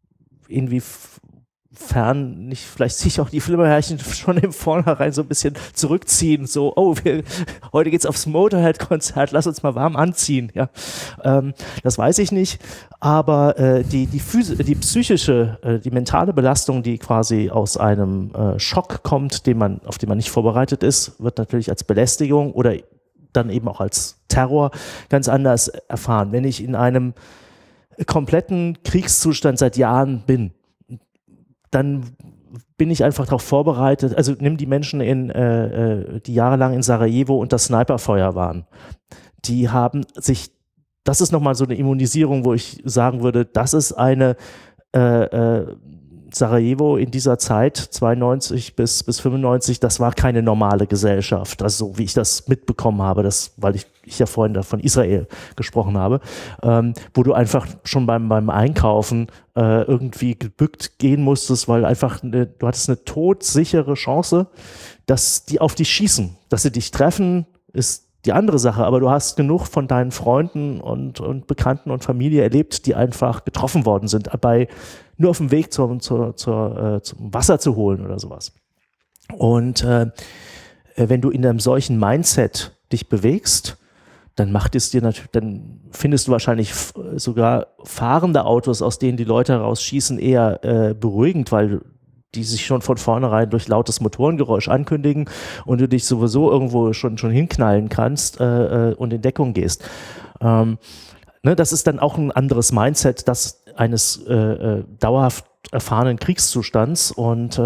inwiefern nicht vielleicht sich auch die Flimmerherrchen schon im Vornherein so ein bisschen zurückziehen, so, heute geht's aufs Motorhead-Konzert, lass uns mal warm anziehen. Ja, das weiß ich nicht, aber die psychische, die mentale Belastung, die quasi aus einem Schock kommt, auf den man nicht vorbereitet ist, wird natürlich als Belästigung oder dann eben auch als Terror ganz anders erfahren. Wenn ich in einem kompletten Kriegszustand seit Jahren bin, dann bin ich einfach darauf vorbereitet, also nimm die Menschen, die jahrelang in Sarajevo unter Sniperfeuer waren. Die haben sich, das ist nochmal so eine Immunisierung, wo ich sagen würde, das ist eine Sarajevo in dieser Zeit, 92 bis 95, das war keine normale Gesellschaft, also so wie ich das mitbekommen habe, weil ich ja vorhin da von Israel gesprochen habe, wo du einfach schon beim Einkaufen irgendwie gebückt gehen musstest, weil einfach du hattest eine todsichere Chance, dass die auf dich schießen. Dass sie dich treffen, ist die andere Sache, aber du hast genug von deinen Freunden und Bekannten und Familie erlebt, die einfach getroffen worden sind, nur auf dem Weg zum Wasser zu holen oder sowas. Und wenn du in einem solchen Mindset dich bewegst, dann dann findest du wahrscheinlich sogar fahrende Autos, aus denen die Leute herausschießen, eher beruhigend, weil die sich schon von vornherein durch lautes Motorengeräusch ankündigen und du dich sowieso irgendwo schon hinknallen kannst und in Deckung gehst. Das ist dann auch ein anderes Mindset, das eines dauerhaft erfahrenen Kriegszustands und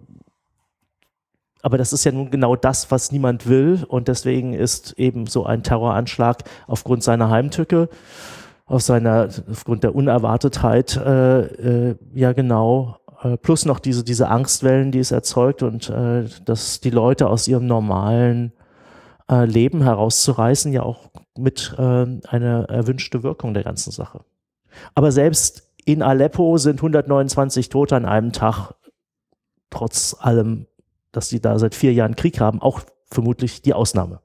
aber das ist ja nun genau das, was niemand will und deswegen ist eben so ein Terroranschlag aufgrund seiner Heimtücke, aufgrund der Unerwartetheit, ja genau, plus noch diese Angstwellen, die es erzeugt und dass die Leute aus ihrem normalen Leben herauszureißen, ja auch mit eine erwünschte Wirkung der ganzen Sache. Aber selbst in Aleppo sind 129 Tote an einem Tag, trotz allem, dass die da seit 4 Jahren Krieg haben, auch vermutlich die Ausnahme.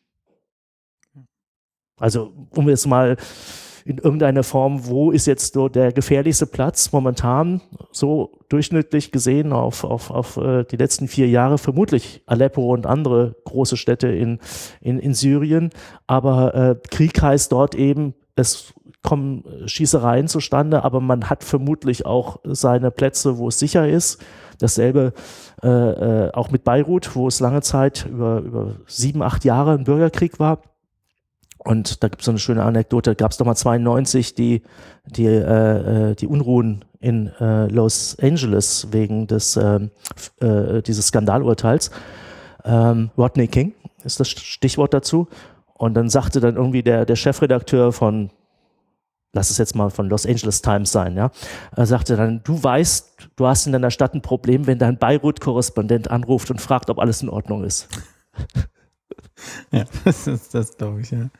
Also um jetzt mal in irgendeiner Form, wo ist jetzt so der gefährlichste Platz momentan, so durchschnittlich gesehen auf die letzten 4 Jahre, vermutlich Aleppo und andere große Städte in Syrien, aber Krieg heißt dort eben, es kommen Schießereien zustande, aber man hat vermutlich auch seine Plätze, wo es sicher ist. Dasselbe auch mit Beirut, wo es lange Zeit über 7, 8 Jahre ein Bürgerkrieg war. Und da gibt es so eine schöne Anekdote, gab es doch mal 92 die Unruhen in Los Angeles wegen dieses Skandalurteils. Rodney King ist das Stichwort dazu. Und dann sagte dann irgendwie der Chefredakteur von, lass es jetzt mal von Los Angeles Times sein, ja, er sagte dann, du weißt, du hast in deiner Stadt ein Problem, wenn dein Beirut-Korrespondent anruft und fragt, ob alles in Ordnung ist. Ja, das glaube ich, ja.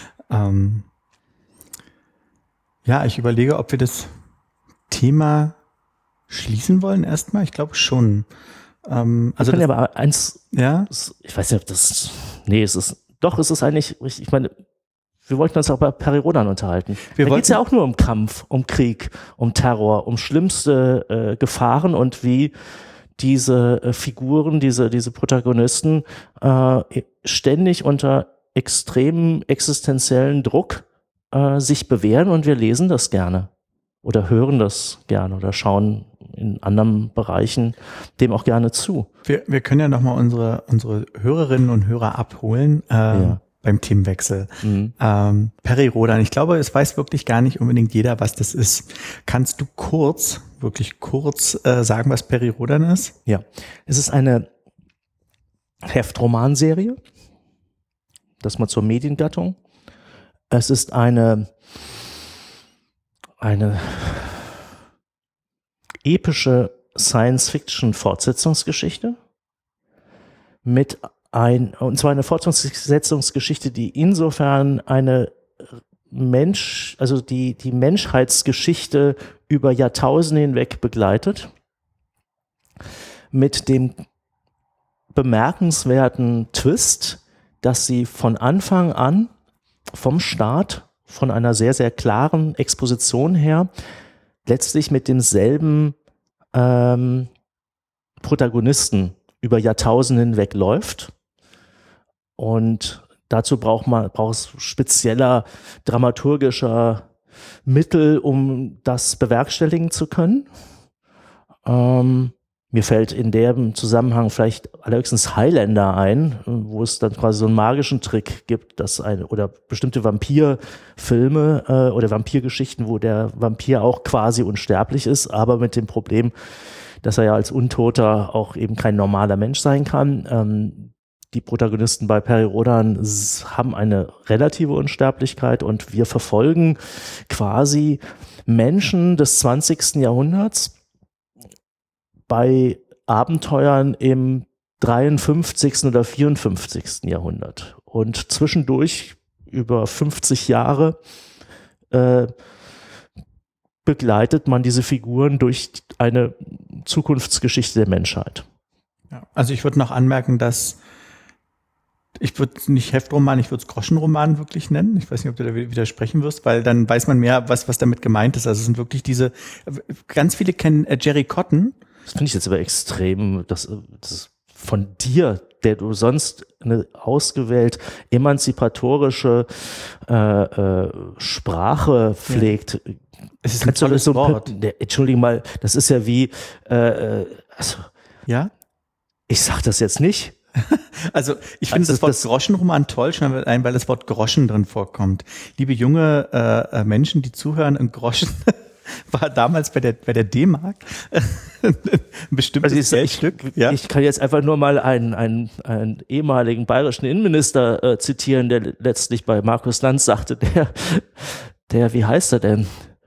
Ja, ich überlege, ob wir das Thema schließen wollen erstmal. Ich glaube schon. Also das, aber eins, ja? Ich weiß nicht, ob das, nee, es ist eigentlich, ich meine, wir wollten uns auch bei Peri Rodan unterhalten. Da geht es ja auch nur um Kampf, um Krieg, um Terror, um schlimmste Gefahren und wie diese Figuren, diese Protagonisten ständig unter extremem existenziellen Druck sich bewähren und wir lesen das gerne oder hören das gerne oder schauen in anderen Bereichen dem auch gerne zu. Wir können ja nochmal unsere Hörerinnen und Hörer abholen beim Themenwechsel. Mhm. Peri Rodan, ich glaube, es weiß wirklich gar nicht unbedingt jeder, was das ist. Kannst du wirklich kurz sagen, was Peri Rodan ist? Ja, es ist eine Heftromanserie Das mal zur Mediengattung. Es ist eine epische Science-Fiction-Fortsetzungsgeschichte und zwar eine Fortsetzungsgeschichte, die insofern die Menschheitsgeschichte über Jahrtausende hinweg begleitet, mit dem bemerkenswerten Twist, dass sie von Anfang an, vom Start, von einer sehr, sehr klaren Exposition her, letztlich mit demselben Protagonisten über Jahrtausende hinweg läuft. Und dazu braucht es spezieller dramaturgischer Mittel, um das bewerkstelligen zu können. Mir fällt in dem Zusammenhang vielleicht allerhöchstens Highlander ein, wo es dann quasi so einen magischen Trick gibt, oder bestimmte Vampirfilme oder Vampirgeschichten, wo der Vampir auch quasi unsterblich ist, aber mit dem Problem, dass er ja als Untoter auch eben kein normaler Mensch sein kann. Die Protagonisten bei Peri Rhodan haben eine relative Unsterblichkeit und wir verfolgen quasi Menschen des 20. Jahrhunderts bei Abenteuern im 53. oder 54. Jahrhundert. Und zwischendurch über 50 Jahre begleitet man diese Figuren durch eine Zukunftsgeschichte der Menschheit. Ja, also ich würde noch anmerken, dass ich würde es nicht Heftroman, ich würde es Groschenroman wirklich nennen. Ich weiß nicht, ob du da widersprechen wirst, weil dann weiß man mehr, was damit gemeint ist. Also es sind wirklich ganz viele kennen Jerry Cotton. Das finde ich jetzt aber extrem, das von dir, der du sonst eine ausgewählt emanzipatorische Sprache pflegt. Ja. Es ist ein tolles Wort. Entschuldigung mal, das ist ja wie, ja? Ich sag das jetzt nicht. Also ich finde das Wort Groschenroman toll, schon weil das Wort Groschen drin vorkommt. Liebe junge Menschen, die zuhören, ein Groschen war damals bei der D-Mark ein bestimmtes Geldstück. Ja? Ich kann jetzt einfach nur mal einen ehemaligen bayerischen Innenminister zitieren, der letztlich bei Markus Lanz sagte, der wie heißt er denn?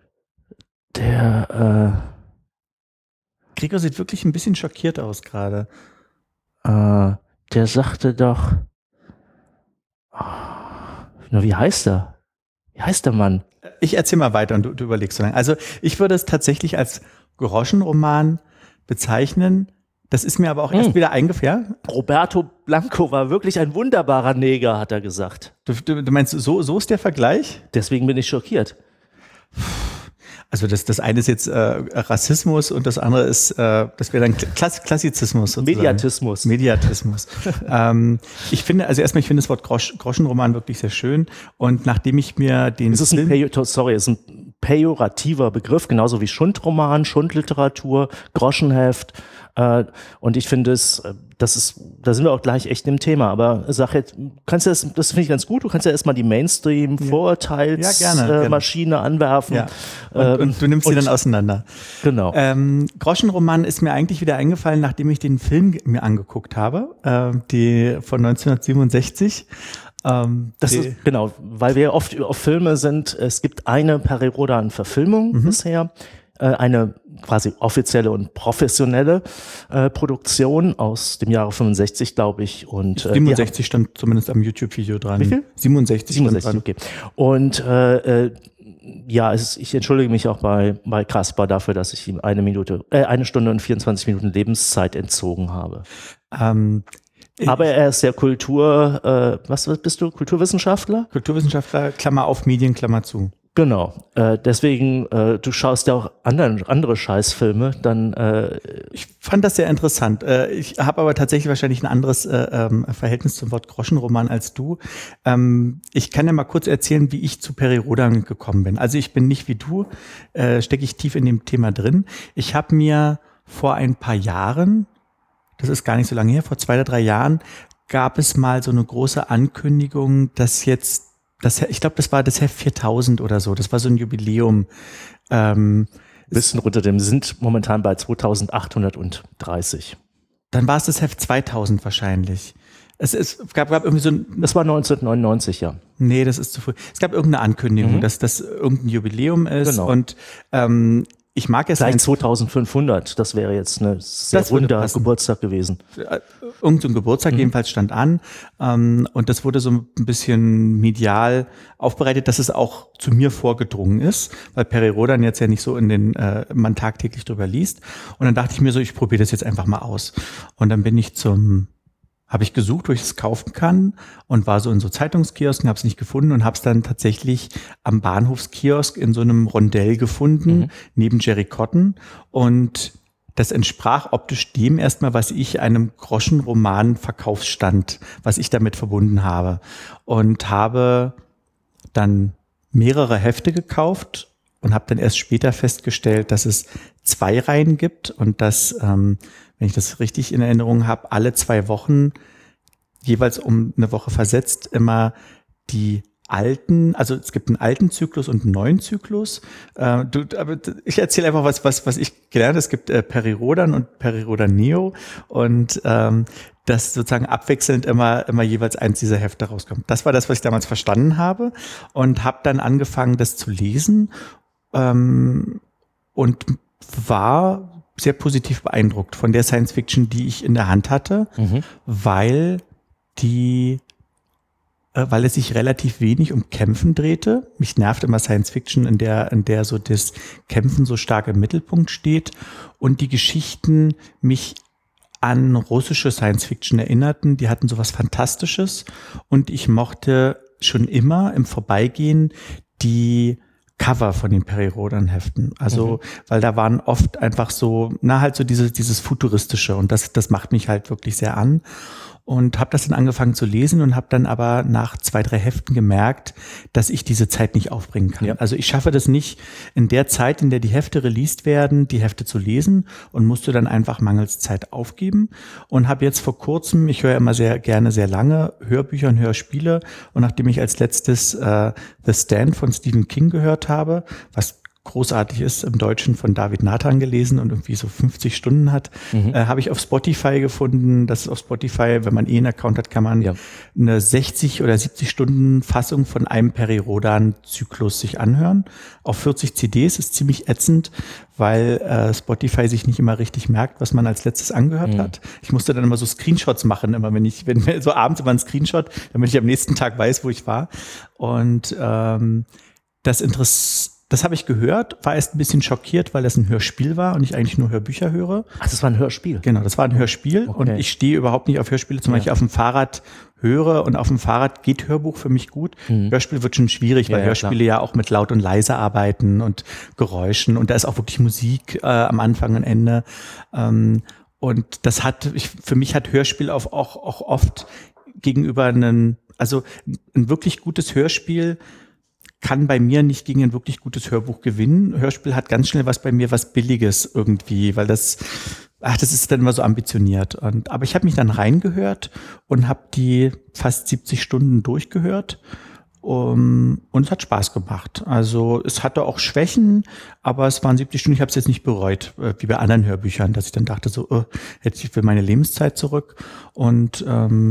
Gregor sieht wirklich ein bisschen schockiert aus gerade. Der sagte doch, wie heißt er? Wie heißt der Mann? Ich erzähl mal weiter und du überlegst so lange. Also ich würde es tatsächlich als Groschenroman bezeichnen. Das ist mir aber auch erst wieder eingefallen. Roberto Blanco war wirklich ein wunderbarer Neger, hat er gesagt. Du meinst, so ist der Vergleich? Deswegen bin ich schockiert. Also das eine ist jetzt Rassismus und das andere ist, das wäre dann Klassizismus sozusagen. Mediatismus. Ich finde das Wort Groschenroman wirklich sehr schön und nachdem ich mir es ist ein pejorativer Begriff, genauso wie Schundroman, Schundliteratur, Groschenheft. Und ich finde da sind wir auch gleich echt im Thema, aber sag jetzt, das finde ich ganz gut, du kannst ja erstmal die Mainstream-Vorurteilsmaschine anwerfen. Ja. Und du nimmst sie dann auseinander. Genau. Groschenroman ist mir eigentlich wieder eingefallen, nachdem ich den Film mir angeguckt habe, die von 1967. Das ist, genau, weil wir oft auf Filme sind, es gibt eine Peri Rhodan-Verfilmung bisher, eine quasi offizielle und professionelle Produktion aus dem Jahre 65, glaube ich. Und 67 stand zumindest am YouTube-Video dran. Wie viel? 67 dran. Okay. Und ich entschuldige mich auch bei Kaspar dafür, dass ich ihm 1 Stunde und 24 Minuten Lebenszeit entzogen habe. Aber er ist ja was bist du? Kulturwissenschaftler? Kulturwissenschaftler, Klammer auf, Medien, Klammer zu. Genau, deswegen, du schaust ja auch andere Scheißfilme, dann Ich fand das sehr interessant. Ich habe aber tatsächlich wahrscheinlich ein anderes Verhältnis zum Wort Groschenroman als du. Ich kann ja mal kurz erzählen, wie ich zu Peri Rhodan gekommen bin. Also ich bin nicht wie du, stecke ich tief in dem Thema drin. Ich habe mir vor ein paar Jahren, das ist gar nicht so lange her, vor 2 oder 3 Jahren, gab es mal so eine große Ankündigung, dass jetzt ich glaube, das war das Heft 4000 oder so. Das war so ein Jubiläum. Bisschen runter dem sind momentan bei 2830. Dann war es das Heft 2000 wahrscheinlich. Es gab irgendwie so ein... Das war 1999, ja. Nee, das ist zu früh. Es gab irgendeine Ankündigung, dass das irgendein Jubiläum ist. Genau. Und ich mag es... Vielleicht 2500, das wäre jetzt ein sehr runder Geburtstag gewesen. Irgend so ein Geburtstag jedenfalls stand an. Und das wurde so ein bisschen medial aufbereitet, dass es auch zu mir vorgedrungen ist, weil Peri Rodan jetzt ja nicht so man tagtäglich drüber liest. Und dann dachte ich mir so, ich probiere das jetzt einfach mal aus. Und dann bin ich habe ich gesucht, wo ich es kaufen kann und war so in so Zeitungskiosken, habe es nicht gefunden und habe es dann tatsächlich am Bahnhofskiosk in so einem Rondell gefunden, neben Jerry Cotton. Und das entsprach optisch dem erstmal, was ich einem Groschenroman-Verkaufsstand, was ich damit verbunden habe. Und habe dann mehrere Hefte gekauft und habe dann erst später festgestellt, dass es 2 Reihen gibt und dass, wenn ich das richtig in Erinnerung habe, alle 2 Wochen, jeweils um eine Woche versetzt, immer die alten, also es gibt einen alten Zyklus und einen neuen Zyklus. Aber ich erzähle einfach was ich gelernt habe. Es gibt Peri Rodan und Peri Rodan Neo und dass sozusagen abwechselnd immer jeweils eins dieser Hefte rauskommt. Das war das, was ich damals verstanden habe und habe dann angefangen, das zu lesen und war sehr positiv beeindruckt von der Science Fiction, die ich in der Hand hatte, weil es sich relativ wenig um Kämpfen drehte. Mich nervt immer Science Fiction, in der so das Kämpfen so stark im Mittelpunkt steht und die Geschichten mich an russische Science Fiction erinnerten. Die hatten sowas Fantastisches und ich mochte schon immer im Vorbeigehen die Cover von den Peri Rodan Heften. Also, weil da waren oft einfach so, halt so dieses Futuristische und das macht mich halt wirklich sehr an. Und habe das dann angefangen zu lesen und habe dann aber nach 2, 3 Heften gemerkt, dass ich diese Zeit nicht aufbringen kann. Ja. Also ich schaffe das nicht in der Zeit, in der die Hefte released werden, die Hefte zu lesen und musste dann einfach mangels Zeit aufgeben und habe jetzt vor kurzem, ich höre immer sehr gerne sehr lange Hörbücher und Hörspiele und nachdem ich als letztes The Stand von Stephen King gehört habe, was großartig ist, im Deutschen von David Nathan gelesen und irgendwie so 50 Stunden hat, habe ich auf Spotify gefunden. Das ist auf Spotify, wenn man einen Account hat, kann man eine 60 oder 70 Stunden Fassung von einem Peri Rodan Zyklus sich anhören. Auf 40 CDs ist ziemlich ätzend, weil Spotify sich nicht immer richtig merkt, was man als letztes angehört hat. Ich musste dann immer so Screenshots machen, immer wenn so abends immer ein Screenshot, damit ich am nächsten Tag weiß, wo ich war. Und das habe ich gehört, war erst ein bisschen schockiert, weil das ein Hörspiel war und ich eigentlich nur Hörbücher höre. Ach, das war ein Hörspiel? Genau, das war ein Hörspiel und ich stehe überhaupt nicht auf Hörspiele, zumal ich auf dem Fahrrad höre und auf dem Fahrrad geht Hörbuch für mich gut. Hörspiel wird schon schwierig, weil Hörspiele ja auch mit laut und leise arbeiten und Geräuschen und da ist auch wirklich Musik am Anfang und Ende. Und für mich hat Hörspiel auch oft gegenüber ein wirklich gutes Hörspiel kann bei mir nicht gegen ein wirklich gutes Hörbuch gewinnen. Hörspiel hat ganz schnell was Billiges irgendwie, weil das ist dann immer so ambitioniert. Aber ich habe mich dann reingehört und habe die fast 70 Stunden durchgehört und es hat Spaß gemacht. Also es hatte auch Schwächen, aber es waren 70 Stunden. Ich habe es jetzt nicht bereut, wie bei anderen Hörbüchern, dass ich dann dachte so, ich will meine Lebenszeit zurück und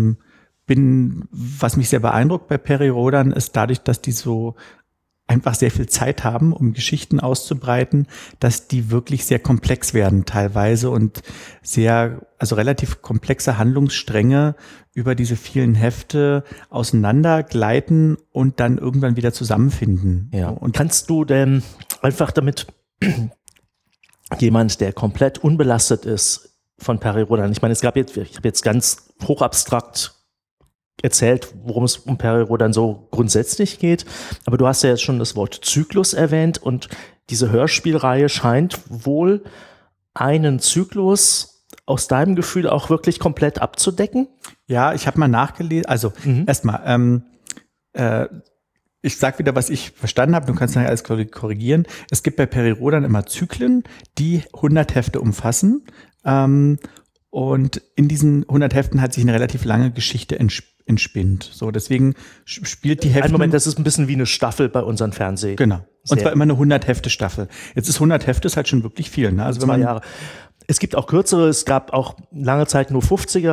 was mich sehr beeindruckt bei Peri Rodan ist dadurch, dass die so einfach sehr viel Zeit haben, um Geschichten auszubreiten, dass die wirklich sehr komplex werden teilweise und relativ komplexe Handlungsstränge über diese vielen Hefte auseinandergleiten und dann irgendwann wieder zusammenfinden. Ja. Und kannst du denn einfach damit jemand, der komplett unbelastet ist von Peri Rodan, ich meine, ich habe jetzt ganz hochabstrakt erzählt, worum es um Peri Rodan so grundsätzlich geht. Aber du hast ja jetzt schon das Wort Zyklus erwähnt und diese Hörspielreihe scheint wohl einen Zyklus aus deinem Gefühl auch wirklich komplett abzudecken? Ja, ich habe mal nachgelesen. Also erstmal, ich sag wieder, was ich verstanden habe. Du kannst nachher alles korrigieren. Es gibt bei Peri Rodan immer Zyklen, die 100 Hefte umfassen. Und in diesen 100 Heften hat sich eine relativ lange Geschichte entspinnt. So, deswegen spielt die Hefte. Einen Moment, das ist ein bisschen wie eine Staffel bei unseren Fernsehen. Genau. Und zwar immer eine 100-Hefte-Staffel. Jetzt ist 100 Hefte ist halt schon wirklich viel, ne? Also 2 Jahre. Es gibt auch kürzere, es gab auch lange Zeit nur 50er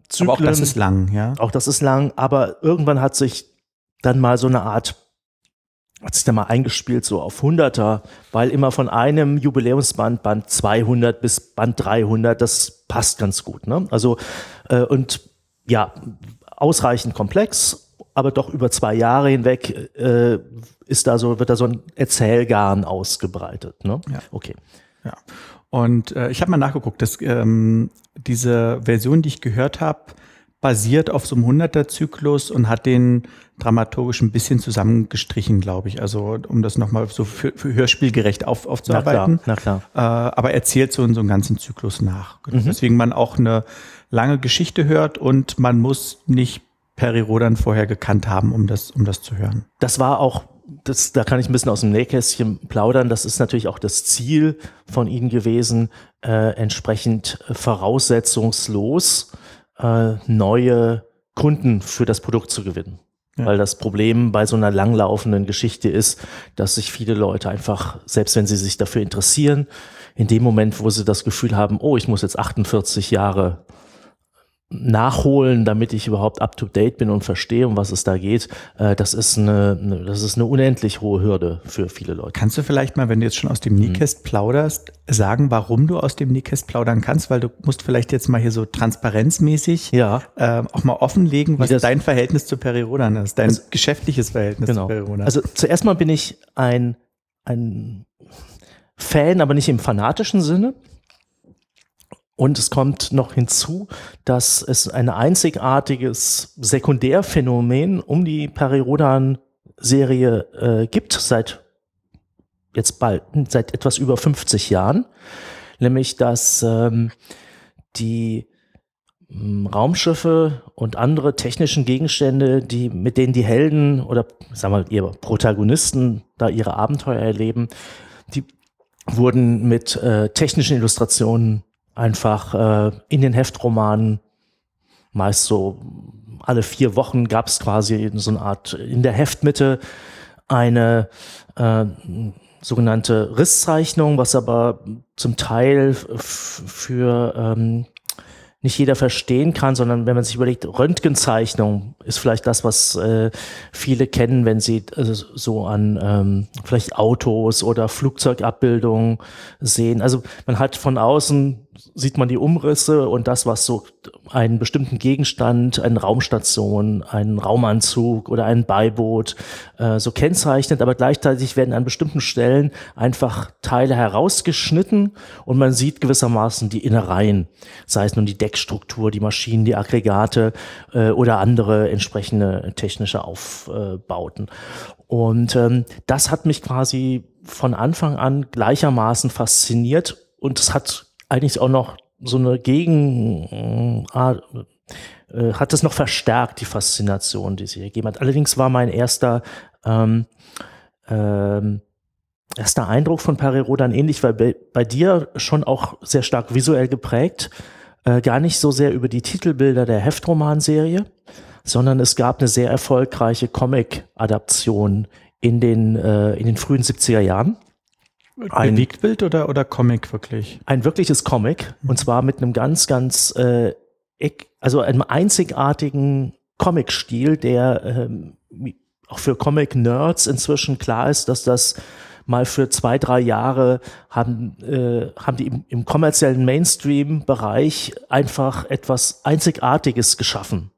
Zyklen. Aber auch das ist lang, ja? Auch das ist lang, aber irgendwann hat sich dann mal so eine Art, hat sich dann mal eingespielt so auf Hunderter, weil immer von einem Jubiläumsband, Band 200 bis Band 300, das passt ganz gut, ne? Also, und ja, ausreichend komplex, aber doch über 2 Jahre hinweg wird da so ein Erzählgarn ausgebreitet, ne? Ja. Okay. Ja. Und ich habe mal nachgeguckt, dass diese Version, die ich gehört habe, basiert auf so einem 100er-Zyklus und hat den dramaturgisch ein bisschen zusammengestrichen, glaube ich. Also um das nochmal so für hörspielgerecht aufzuarbeiten. Na klar. Aber erzählt so einen ganzen Zyklus nach. Deswegen man auch eine lange Geschichte hört und man muss nicht Peri Rodan vorher gekannt haben, um das zu hören. Das war auch, da kann ich ein bisschen aus dem Nähkästchen plaudern, das ist natürlich auch das Ziel von Ihnen gewesen, entsprechend voraussetzungslos neue Kunden für das Produkt zu gewinnen. Ja. Weil das Problem bei so einer langlaufenden Geschichte ist, dass sich viele Leute einfach, selbst wenn sie sich dafür interessieren, in dem Moment, wo sie das Gefühl haben, oh, ich muss jetzt 48 Jahre nachholen, damit ich überhaupt up to date bin und verstehe, um was es da geht, das ist eine unendlich hohe Hürde für viele Leute. Kannst du vielleicht mal, wenn du jetzt schon aus dem Nähkäst plauderst, sagen, warum du aus dem Nähkäst plaudern kannst? Weil du musst vielleicht jetzt mal hier so transparenzmäßig auch mal offenlegen, was dein Verhältnis zu Peri Rodan ist, dein geschäftliches Verhältnis zu Peri Rodan. Also zuerst mal bin ich ein Fan, aber nicht im fanatischen Sinne. Und es kommt noch hinzu, dass es ein einzigartiges Sekundärphänomen um die Peri Rodan-Serie gibt, seit etwas über 50 Jahren. Nämlich, dass die Raumschiffe und andere technischen Gegenstände, mit denen die Helden oder sagen wir ihre Protagonisten da ihre Abenteuer erleben, die wurden mit technischen Illustrationen einfach in den Heftromanen, meist so alle 4 Wochen gab es quasi so eine Art, in der Heftmitte eine sogenannte Risszeichnung, was aber zum Teil für nicht jeder verstehen kann, sondern wenn man sich überlegt, Röntgenzeichnung ist vielleicht das, was viele kennen, wenn sie so an vielleicht Autos oder Flugzeugabbildungen sehen. Also man hat von außen, sieht man die Umrisse und das, was so einen bestimmten Gegenstand, eine Raumstation, einen Raumanzug oder ein Beiboot so kennzeichnet, aber gleichzeitig werden an bestimmten Stellen einfach Teile herausgeschnitten und man sieht gewissermaßen die Innereien, sei es nun die Deckstruktur, die Maschinen, die Aggregate oder andere entsprechende technische Aufbauten. Und das hat mich quasi von Anfang an gleichermaßen fasziniert und es hat eigentlich auch noch so eine hat es noch verstärkt, die Faszination, die sie ergeben hat. Allerdings war mein erster Eindruck von Peri Rodan ähnlich, weil bei dir schon auch sehr stark visuell geprägt, gar nicht so sehr über die Titelbilder der Heftromanserie, sondern es gab eine sehr erfolgreiche Comic-Adaption in den frühen 70er Jahren. Ein Bewegtbild oder Comic wirklich? Ein wirkliches Comic, und zwar mit einem ganz, ganz, also einem einzigartigen Comic-Stil, der auch für Comic-Nerds inzwischen klar ist, dass das mal für 2-3 Jahre haben die im kommerziellen Mainstream-Bereich einfach etwas Einzigartiges geschaffen,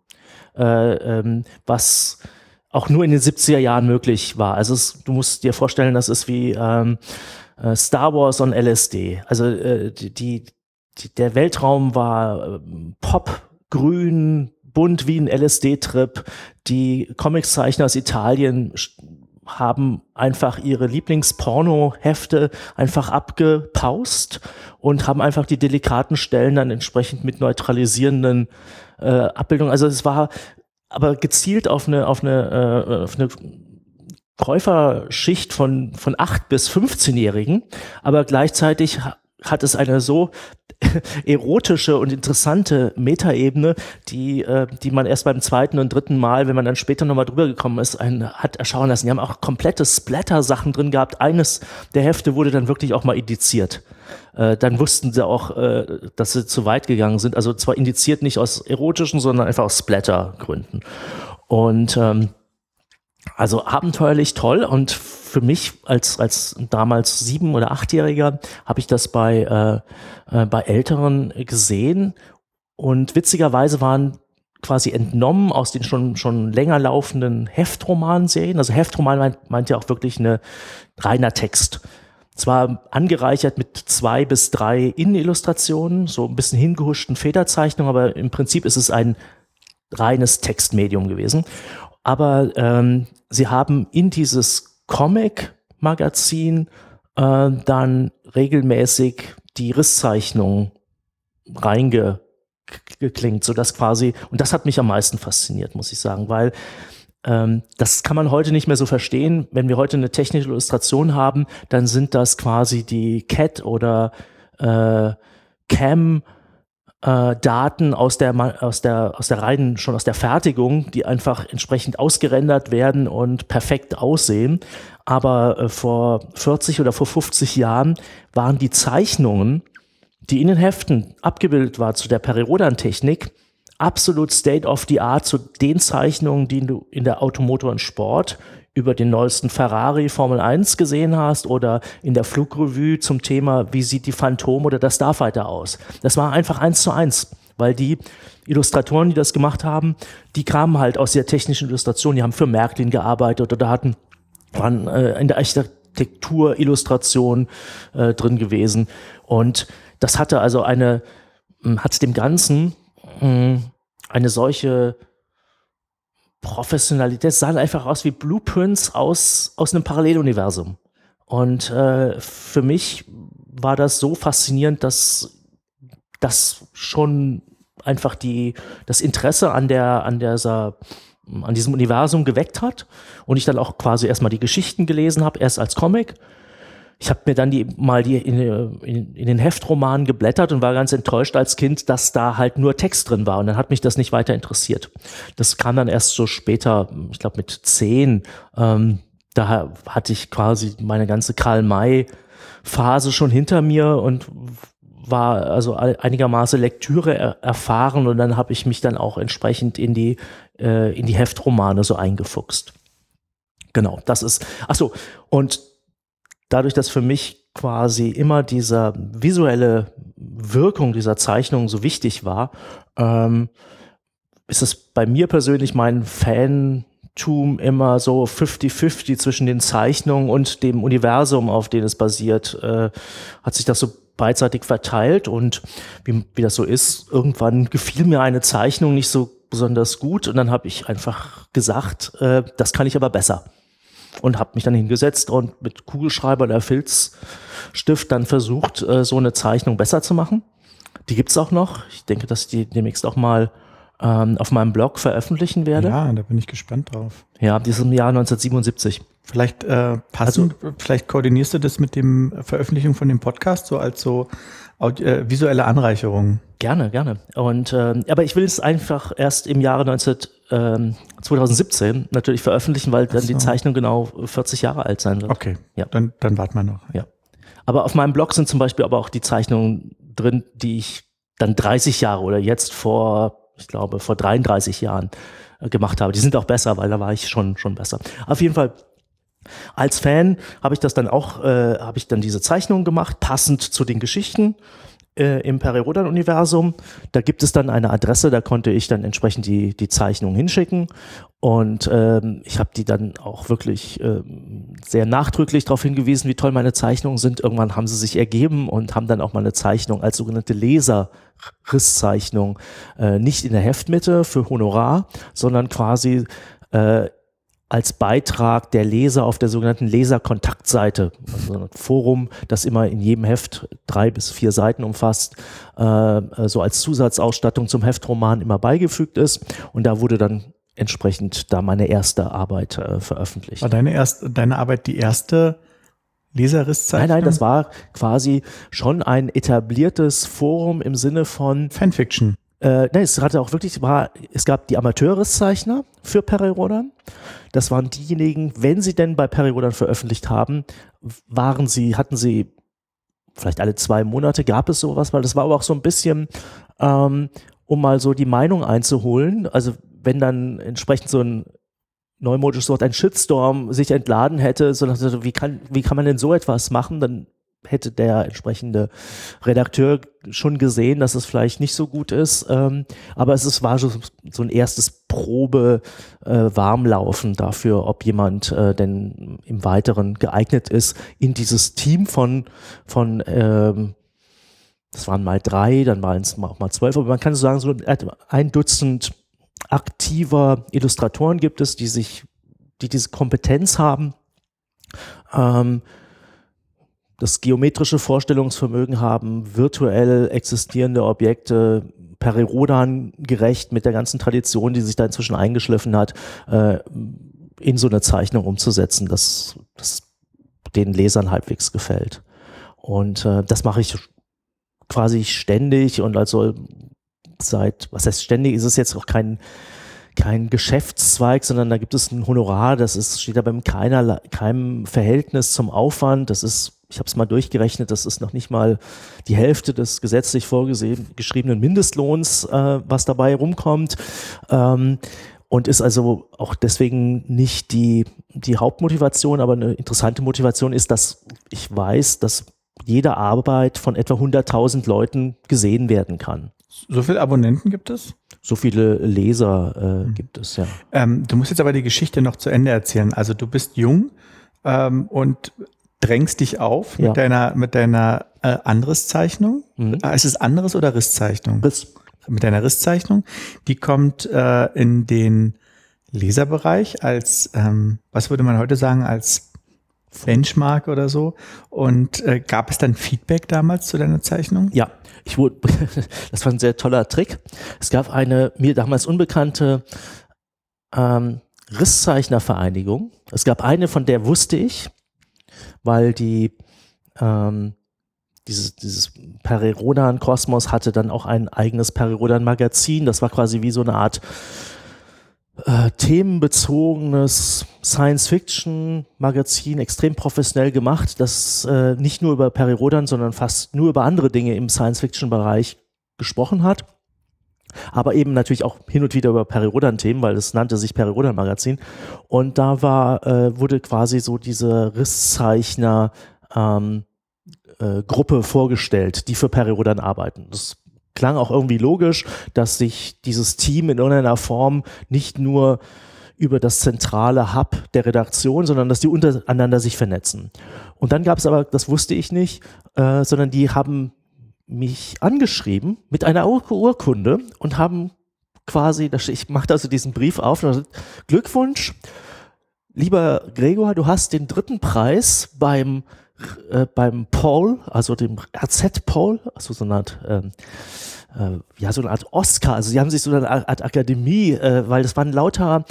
was auch nur in den 70er Jahren möglich war. Also du musst dir vorstellen, das ist wie Star Wars on LSD. Also der Weltraum war Pop, grün, bunt wie ein LSD-Trip. Die Comiczeichner aus Italien haben einfach ihre Lieblingsporno-Hefte einfach abgepaust und haben einfach die delikaten Stellen dann entsprechend mit neutralisierenden Abbildungen. Also es war aber gezielt auf eine Käuferschicht von 8- bis 15-Jährigen, aber gleichzeitig hat es eine so erotische und interessante Metaebene, die man erst beim zweiten und dritten Mal, wenn man dann später nochmal drüber gekommen ist, hat erschauen lassen. Die haben auch komplette Splatter-Sachen drin gehabt. Eines der Hefte wurde dann wirklich auch mal indiziert. Dann wussten sie auch, dass sie zu weit gegangen sind. Also zwar indiziert nicht aus erotischen, sondern einfach aus Splatter-Gründen. Und also abenteuerlich toll, und für mich als damals 7- oder 8-Jähriger habe ich das bei Älteren gesehen, und witzigerweise waren quasi entnommen aus den schon länger laufenden Heftromanserien. Also Heftroman meint ja auch wirklich eine reiner Text. Zwar angereichert mit 2 bis 3 Innenillustrationen, so ein bisschen hingehuschten Federzeichnungen, aber im Prinzip ist es ein reines Textmedium gewesen. Aber sie haben in dieses Comic-Magazin dann regelmäßig die Risszeichnungen reingeklingt, sodass quasi, und das hat mich am meisten fasziniert, muss ich sagen, weil das kann man heute nicht mehr so verstehen. Wenn wir heute eine technische Illustration haben, dann sind das quasi die CAT oder CAM Daten aus der reinen, schon aus der Fertigung, die einfach entsprechend ausgerendert werden und perfekt aussehen. Aber vor 40 oder vor 50 Jahren waren die Zeichnungen, die in den Heften abgebildet waren zu der Perirodan-Technik, absolut state of the art zu den Zeichnungen, die du in der Automotor und Sport über den neuesten Ferrari Formel 1 gesehen hast oder in der Flugrevue zum Thema, wie sieht die Phantom oder der Starfighter aus. Das war einfach 1:1, weil die Illustratoren, die das gemacht haben, die kamen halt aus der technischen Illustration, die haben für Märklin gearbeitet oder waren in der Architektur-Illustration drin gewesen. Und das hatte also hat dem Ganzen eine solche Professionalität, es sahen einfach aus wie Blueprints aus einem Paralleluniversum. Und für mich war das so faszinierend, dass das schon einfach das Interesse an diesem Universum geweckt hat, und ich dann auch quasi erstmal die Geschichten gelesen habe, erst als Comic. Ich habe mir dann in den Heftromanen geblättert und war ganz enttäuscht als Kind, dass da halt nur Text drin war, und dann hat mich das nicht weiter interessiert. Das kam dann erst so später, ich glaube mit 10, da hatte ich quasi meine ganze Karl-May-Phase schon hinter mir und war also einigermaßen Lektüre erfahren, und dann habe ich mich dann auch entsprechend in die Heftromane so eingefuchst. Genau, das ist, und dadurch, dass für mich quasi immer diese visuelle Wirkung dieser Zeichnung so wichtig war, ist es bei mir persönlich mein Fantum immer so 50-50 zwischen den Zeichnungen und dem Universum, auf dem es basiert, hat sich das so beidseitig verteilt, und wie das so ist, irgendwann gefiel mir eine Zeichnung nicht so besonders gut, und dann habe ich einfach gesagt, das kann ich aber besser. Und habe mich dann hingesetzt und mit Kugelschreiber oder Filzstift dann versucht, so eine Zeichnung besser zu machen. Die gibt's auch noch. Ich denke, dass ich die demnächst auch mal auf meinem Blog veröffentlichen werde. Ja, da bin ich gespannt drauf. Ja, die ist im Jahr 1977. Vielleicht vielleicht koordinierst du das mit dem Veröffentlichung von dem Podcast so als so visuelle Anreicherung. Gerne. Und aber ich will es einfach erst im Jahre 2017 natürlich veröffentlichen, weil dann die Zeichnung genau 40 Jahre alt sein wird. Okay, ja. Dann warten wir noch. Ja. Aber auf meinem Blog sind zum Beispiel aber auch die Zeichnungen drin, die ich dann 30 Jahre oder jetzt vor 33 Jahren gemacht habe. Die sind auch besser, weil da war ich schon besser. Auf jeden Fall, als Fan habe ich das dann auch, habe ich dann diese Zeichnungen gemacht, passend zu den Geschichten im Perirodan-Universum. Da gibt es dann eine Adresse, da konnte ich dann entsprechend die Zeichnungen hinschicken, und ich habe die dann auch wirklich sehr nachdrücklich darauf hingewiesen, wie toll meine Zeichnungen sind. Irgendwann haben sie sich ergeben und haben dann auch mal eine Zeichnung als sogenannte Leser-Risszeichnung, nicht in der Heftmitte für Honorar, sondern quasi als Beitrag der Leser auf der sogenannten Leserkontaktseite, also ein Forum, das immer in jedem Heft 3 bis 4 Seiten umfasst, so als Zusatzausstattung zum Heftroman immer beigefügt ist, und da wurde dann entsprechend meine erste Arbeit veröffentlicht. War deine Arbeit die erste Leserrisszeichnung? Nein, das war quasi schon ein etabliertes Forum im Sinne von Fanfiction. Nein, es gab die Amateurrisszeichner für Perry-Rhodan. Das waren diejenigen, wenn sie denn bei Perry-Rhodan veröffentlicht haben, hatten sie vielleicht alle 2 Monate gab es sowas, weil das war aber auch so ein bisschen, um mal so die Meinung einzuholen. Also wenn dann entsprechend so ein neumodisches Wort, ein Shitstorm sich entladen hätte, so wie kann man denn so etwas machen, dann hätte der entsprechende Redakteur schon gesehen, dass es vielleicht nicht so gut ist, aber war so ein erstes Warmlaufen dafür, ob jemand denn im Weiteren geeignet ist, in dieses Team von das waren mal 3, dann waren es auch mal 12, aber man kann so sagen, so 1 Dutzend aktiver Illustratoren gibt es, die diese Kompetenz haben, das geometrische Vorstellungsvermögen haben, virtuell existierende Objekte Perry-Rhodan gerecht mit der ganzen Tradition, die sich da inzwischen eingeschliffen hat, in so eine Zeichnung umzusetzen, dass den Lesern halbwegs gefällt. Und das mache ich quasi ständig und also was heißt ständig, ist es jetzt auch kein Geschäftszweig, sondern da gibt es ein Honorar, steht aber in keinem Verhältnis zum Aufwand, ich habe es mal durchgerechnet, das ist noch nicht mal die Hälfte des gesetzlich vorgeschriebenen Mindestlohns, was dabei rumkommt, und ist also auch deswegen nicht die Hauptmotivation, aber eine interessante Motivation ist, dass ich weiß, dass jede Arbeit von etwa 100.000 Leuten gesehen werden kann. So viele Abonnenten gibt es? So viele Leser gibt es, ja. Du musst jetzt aber die Geschichte noch zu Ende erzählen. Also du bist jung und drängst dich auf mit deiner Anrisszeichnung. Ist es Anriss- oder Risszeichnung? Riss. Mit deiner Risszeichnung. Die kommt in den Leserbereich als, was würde man heute sagen, als Benchmark oder so. Und gab es dann Feedback damals zu deiner Zeichnung? Ja, das war ein sehr toller Trick. Es gab eine mir damals unbekannte Risszeichnervereinigung. Es gab eine, von der wusste ich, weil dieses Perry-Rhodan-Kosmos hatte dann auch ein eigenes Perry-Rhodan-Magazin. Das war quasi wie so eine Art themenbezogenes Science-Fiction-Magazin, extrem professionell gemacht, das nicht nur über Perry-Rhodan, sondern fast nur über andere Dinge im Science-Fiction-Bereich gesprochen hat. Aber eben natürlich auch hin und wieder über Perry-Rhodan-Themen, weil es nannte sich Perry-Rhodan-Magazin. Und da wurde quasi so diese Risszeichner Gruppe vorgestellt, die für Perry-Rhodan arbeiten. Das klang auch irgendwie logisch, dass sich dieses Team in irgendeiner Form nicht nur über das zentrale Hub der Redaktion, sondern dass die untereinander sich vernetzen. Und dann gab es aber, das wusste ich nicht, sondern die haben mich angeschrieben mit einer Urkunde und haben quasi, ich machte also diesen Brief auf, und Glückwunsch, lieber Gregor, du hast den 3. Preis beim Poll, also dem RZ-Poll, also so eine Art Oscar, also sie haben sich so eine Art Akademie, weil das waren lauter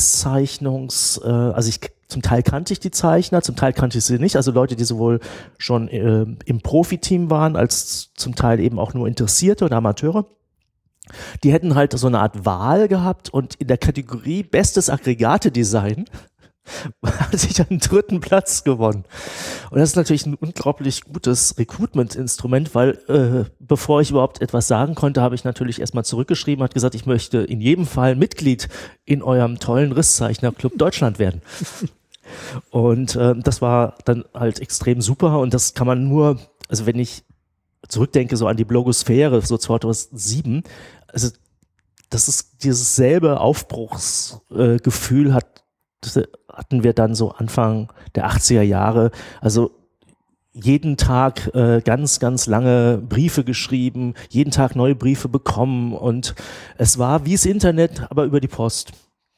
also zum Teil kannte ich die Zeichner, zum Teil kannte ich sie nicht, also Leute, die sowohl schon im Profiteam waren, als zum Teil eben auch nur Interessierte und Amateure. Die hätten halt so eine Art Wahl gehabt und in der Kategorie Bestes Aggregate-Design hat sich einen 3. Platz gewonnen. Und das ist natürlich ein unglaublich gutes Recruitment-Instrument, weil bevor ich überhaupt etwas sagen konnte, habe ich natürlich erstmal zurückgeschrieben, hat gesagt, ich möchte in jedem Fall Mitglied in eurem tollen Risszeichner-Club Deutschland werden. Und das war dann halt extrem super und das kann man nur, also wenn ich zurückdenke so an die Blogosphäre, so 2007, also das ist dieses selbe Aufbruchsgefühl hatten wir dann so Anfang der 80er Jahre, also jeden Tag ganz, ganz lange Briefe geschrieben, jeden Tag neue Briefe bekommen und es war wie das Internet, aber über die Post.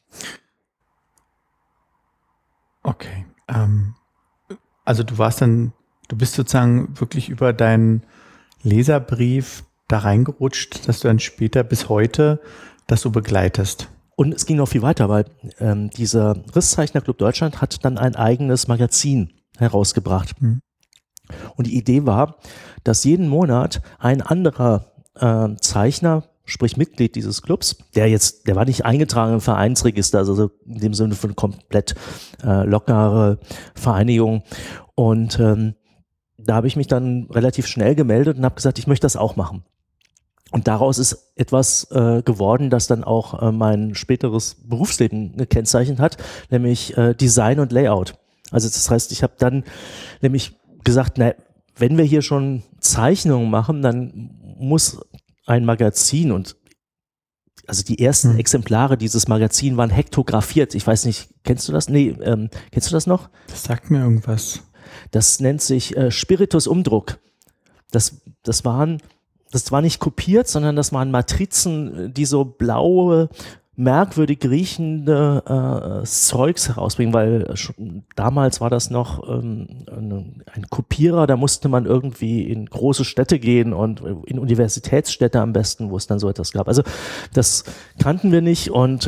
Okay, also du bist sozusagen wirklich über deinen Leserbrief da reingerutscht, dass du dann später bis heute das so begleitest. Und es ging noch viel weiter, weil dieser Risszeichner-Club Deutschland hat dann ein eigenes Magazin herausgebracht. Und die Idee war, dass jeden Monat ein anderer Zeichner, sprich Mitglied dieses Clubs, der war nicht eingetragen im Vereinsregister, also in dem Sinne von komplett lockere Vereinigung. Und da habe ich mich dann relativ schnell gemeldet und habe gesagt, ich möchte das auch machen. Und daraus ist etwas geworden, das dann auch mein späteres Berufsleben gekennzeichnet hat, nämlich Design und Layout. Also das heißt, ich habe dann nämlich gesagt, wenn wir hier schon Zeichnungen machen, dann muss ein Magazin, und also die ersten Exemplare dieses Magazins waren hektografiert. Ich weiß nicht, kennst du das? Nee, kennst du das noch? Das sagt mir irgendwas. Das nennt sich Spiritus Umdruck. Das war nicht kopiert, sondern das waren Matrizen, die so blaue, merkwürdig riechende Zeugs herausbringen, weil damals war das noch ein Kopierer, da musste man irgendwie in große Städte gehen und in Universitätsstädte am besten, wo es dann so etwas gab. Also das kannten wir nicht und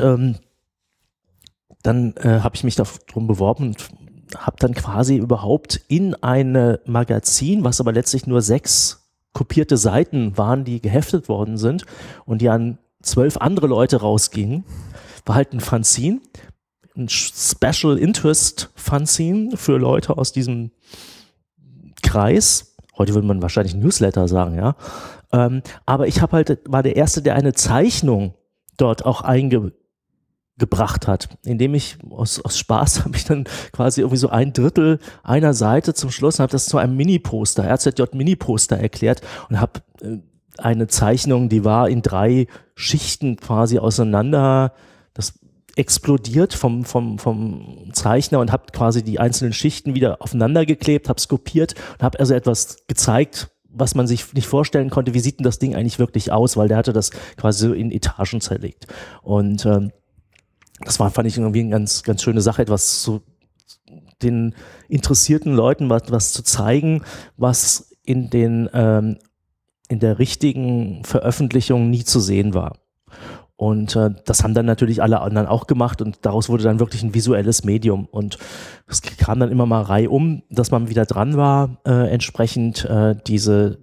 dann habe ich mich darum beworben und habe dann quasi überhaupt in ein Magazin, was aber letztlich nur 6 kopierte Seiten waren, die geheftet worden sind und die an 12 andere Leute rausgingen, war halt ein Fanzine, ein Special Interest Fanzine für Leute aus diesem Kreis. Heute würde man wahrscheinlich Newsletter sagen, ja. Aber ich war der Erste, der eine Zeichnung dort auch eingebracht hat, indem ich aus Spaß habe ich dann quasi irgendwie so 1/3 einer Seite zum Schluss und habe das zu einem Mini-Poster, RZJ-Mini-Poster erklärt und habe eine Zeichnung, die war in 3 Schichten quasi auseinander, das explodiert vom Zeichner und habe quasi die einzelnen Schichten wieder aufeinander geklebt, habe es kopiert und habe also etwas gezeigt, was man sich nicht vorstellen konnte, wie sieht denn das Ding eigentlich wirklich aus, weil der hatte das quasi so in Etagen zerlegt. Und das fand ich irgendwie eine ganz, ganz schöne Sache, etwas zu den interessierten Leuten was zu zeigen, was in der richtigen Veröffentlichung nie zu sehen war. Und das haben dann natürlich alle anderen auch gemacht und daraus wurde dann wirklich ein visuelles Medium. Und es kam dann immer mal reihum, dass man wieder dran war, entsprechend dieses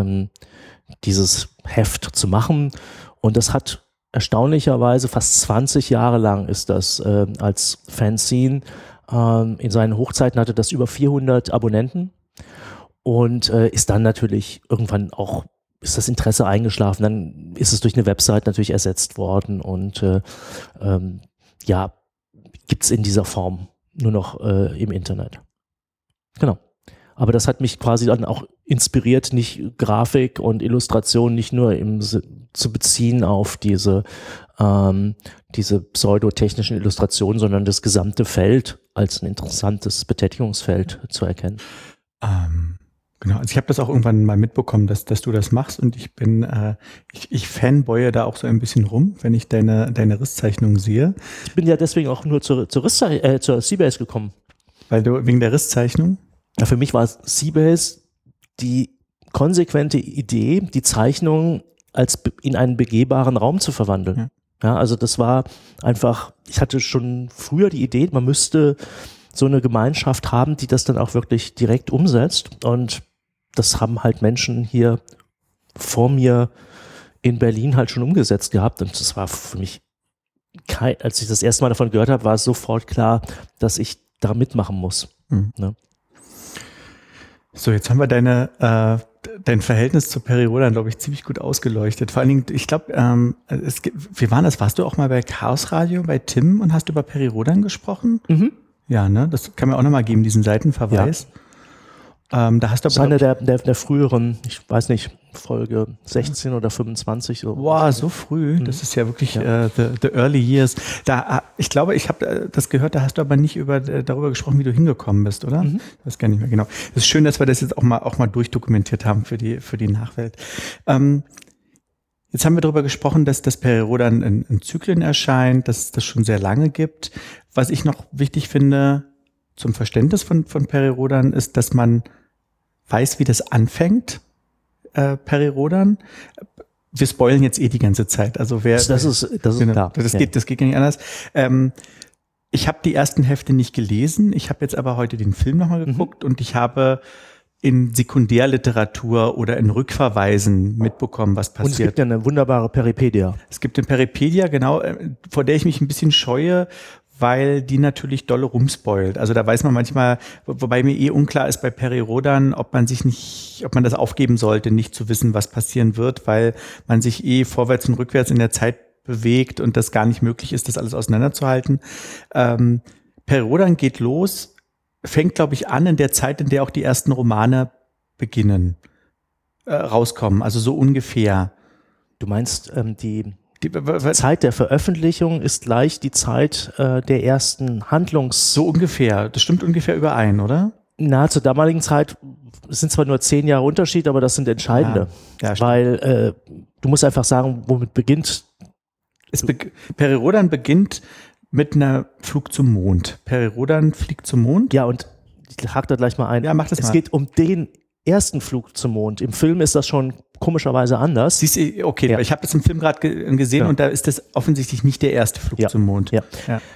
Heft zu machen. Und das hat erstaunlicherweise fast 20 Jahre lang ist das als Fanzine. In seinen Hochzeiten hatte das über 400 Abonnenten und ist dann natürlich irgendwann auch ist das Interesse eingeschlafen, dann ist es durch eine Website natürlich ersetzt worden und gibt es in dieser Form nur noch im Internet. Genau. Aber das hat mich quasi dann auch inspiriert, nicht Grafik und Illustration nicht nur zu beziehen auf diese pseudotechnischen Illustrationen, sondern das gesamte Feld als ein interessantes Betätigungsfeld zu erkennen. Genau, also ich habe das auch irgendwann mal mitbekommen, dass du das machst und ich ich fanboye da auch so ein bisschen rum, wenn ich deine Risszeichnung sehe. Ich bin ja deswegen auch nur zur Seabase gekommen. Weil du wegen der Risszeichnung? Ja, für mich war Seabase die konsequente Idee, die Zeichnung in einen begehbaren Raum zu verwandeln. Ja, also das war einfach, ich hatte schon früher die Idee, man müsste so eine Gemeinschaft haben, die das dann auch wirklich direkt umsetzt und das haben halt Menschen hier vor mir in Berlin halt schon umgesetzt gehabt und das war für mich, als ich das erste Mal davon gehört habe, war es sofort klar, dass ich da mitmachen muss. Ne? So, jetzt haben wir dein Verhältnis zu Peri Rodan, glaube ich, ziemlich gut ausgeleuchtet. Vor allen Dingen, ich glaube, wie war das? Warst du auch mal bei Chaos Radio, bei Tim und hast über Peri Rodan gesprochen? Mhm. Ja, ne? Das kann mir auch nochmal geben, diesen Seitenverweis. Ja. Da hast du das ist eine der früheren, ich weiß nicht, Folge 16 oder 25. So. Wow, so früh. Das ist ja wirklich the early years. Ich glaube, ich habe das gehört, da hast du aber nicht darüber gesprochen, wie du hingekommen bist, oder? Mhm. Ich weiß gar nicht mehr genau. Es ist schön, dass wir das jetzt auch mal durchdokumentiert haben für die Nachwelt. Jetzt haben wir darüber gesprochen, dass das Peri Rodan in Zyklen erscheint, dass es das schon sehr lange gibt. Was ich noch wichtig finde zum Verständnis von Peri Rodan ist, dass man weiß, wie das anfängt, Peri Rodan. Wir spoilen jetzt die ganze Zeit. Also das ist genau, klar. Das geht gar nicht anders. Ich habe die ersten Hefte nicht gelesen, ich habe jetzt aber heute den Film nochmal geguckt und ich habe in Sekundärliteratur oder in Rückverweisen mitbekommen, was passiert. Und es gibt ja eine wunderbare Peripedia. Es gibt eine Peripedia, genau, vor der ich mich ein bisschen scheue, weil die natürlich dolle rumspoilt. Also da weiß man manchmal, wobei mir unklar ist bei Peri Rodan, ob man das aufgeben sollte, nicht zu wissen, was passieren wird, weil man sich vorwärts und rückwärts in der Zeit bewegt und das gar nicht möglich ist, das alles auseinanderzuhalten. Peri Rodan geht los, fängt, glaube ich, an in der Zeit, in der auch die ersten Romane beginnen, rauskommen, also so ungefähr. Du meinst, die Zeit der Veröffentlichung ist gleich die Zeit der ersten So ungefähr, das stimmt ungefähr überein, oder? Na, zur damaligen Zeit, es sind zwar nur 10 Jahre Unterschied, aber das sind entscheidende. Ja, weil du musst einfach sagen, womit beginnt. Peri Rodan beginnt mit einer Flug zum Mond. Peri Rodan fliegt zum Mond. Ja, und ich hake da gleich mal ein. Ja, mach das mal. Es geht um den ersten Flug zum Mond. Im Film ist das schon komischerweise anders. Siehst du, okay, ja. Ich habe das im Film gerade gesehen und da ist das offensichtlich nicht der erste Flug zum Mond. Ja.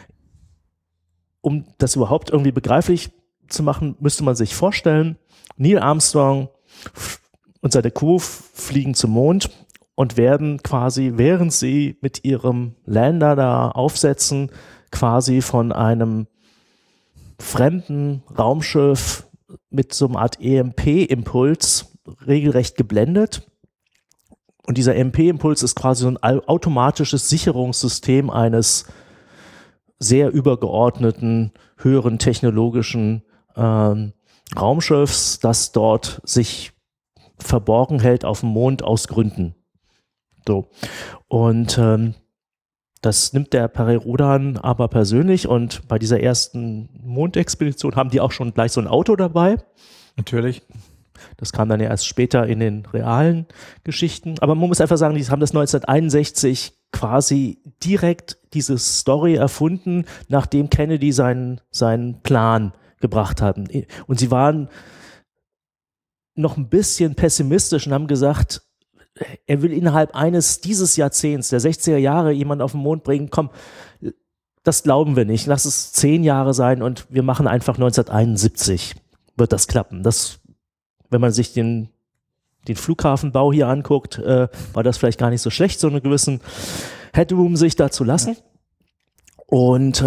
Um das überhaupt irgendwie begreiflich zu machen, müsste man sich vorstellen, Neil Armstrong und seine Crew fliegen zum Mond und werden quasi, während sie mit ihrem Lander da aufsetzen, quasi von einem fremden Raumschiff mit so einer Art EMP-Impuls regelrecht geblendet. Und dieser EMP-Impuls ist quasi so ein automatisches Sicherungssystem eines sehr übergeordneten, höheren technologischen Raumschiffs, das dort sich verborgen hält auf dem Mond aus Gründen. So. Und das nimmt der Peri Rodan aber persönlich und bei dieser ersten Mondexpedition haben die auch schon gleich so ein Auto dabei. Natürlich. Das kam dann ja erst später in den realen Geschichten. Aber man muss einfach sagen, die haben das 1961 quasi direkt diese Story erfunden, nachdem Kennedy seinen Plan gebracht hat. Und sie waren noch ein bisschen pessimistisch und haben gesagt, er will innerhalb dieses Jahrzehnts, der 60er Jahre, jemanden auf den Mond bringen. Komm, das glauben wir nicht. Lass es 10 Jahre sein und wir machen einfach 1971. Wird das klappen? Wenn man sich den Flughafenbau hier anguckt, war das vielleicht gar nicht so schlecht, so einen gewissen Headroom sich da zu lassen. Und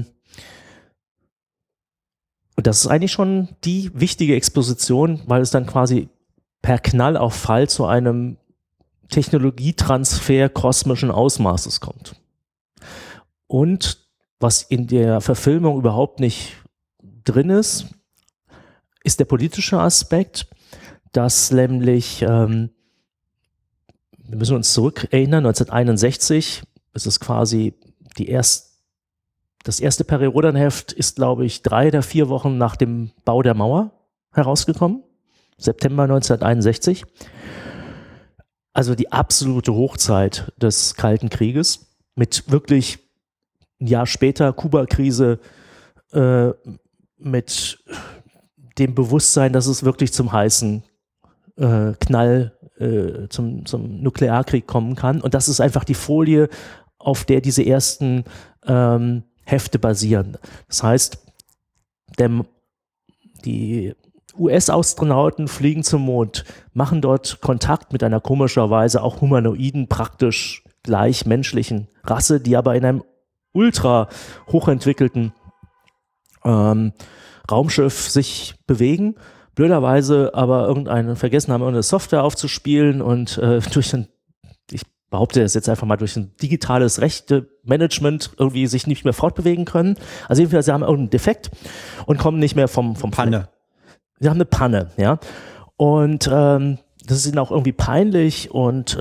das ist eigentlich schon die wichtige Exposition, weil es dann quasi per Knall auf Fall zu einem Technologietransfer kosmischen Ausmaßes kommt. Und was in der Verfilmung überhaupt nicht drin ist der politische Aspekt, dass nämlich, wir müssen uns zurückerinnern, 1961 ist es quasi das erste Peri Rodan Heft ist, glaube ich, 3 oder 4 Wochen nach dem Bau der Mauer herausgekommen. September 1961. Also die absolute Hochzeit des Kalten Krieges mit wirklich ein Jahr später Kuba-Krise, mit dem Bewusstsein, dass es wirklich zum heißen Knall, zum Nuklearkrieg kommen kann. Und das ist einfach die Folie, auf der diese ersten Hefte basieren. Das heißt, die US-Astronauten fliegen zum Mond, machen dort Kontakt mit einer komischerweise auch humanoiden, praktisch gleich menschlichen Rasse, die aber in einem ultra hochentwickelten Raumschiff sich bewegen, blöderweise aber vergessen haben, irgendeine Software aufzuspielen und ich behaupte das jetzt einfach mal, durch ein digitales Rechtemanagement irgendwie sich nicht mehr fortbewegen können. Also jedenfalls, sie haben irgendeinen Defekt und kommen nicht mehr vom Panne. Sie haben eine Panne, ja. Und das ist ihnen auch irgendwie peinlich und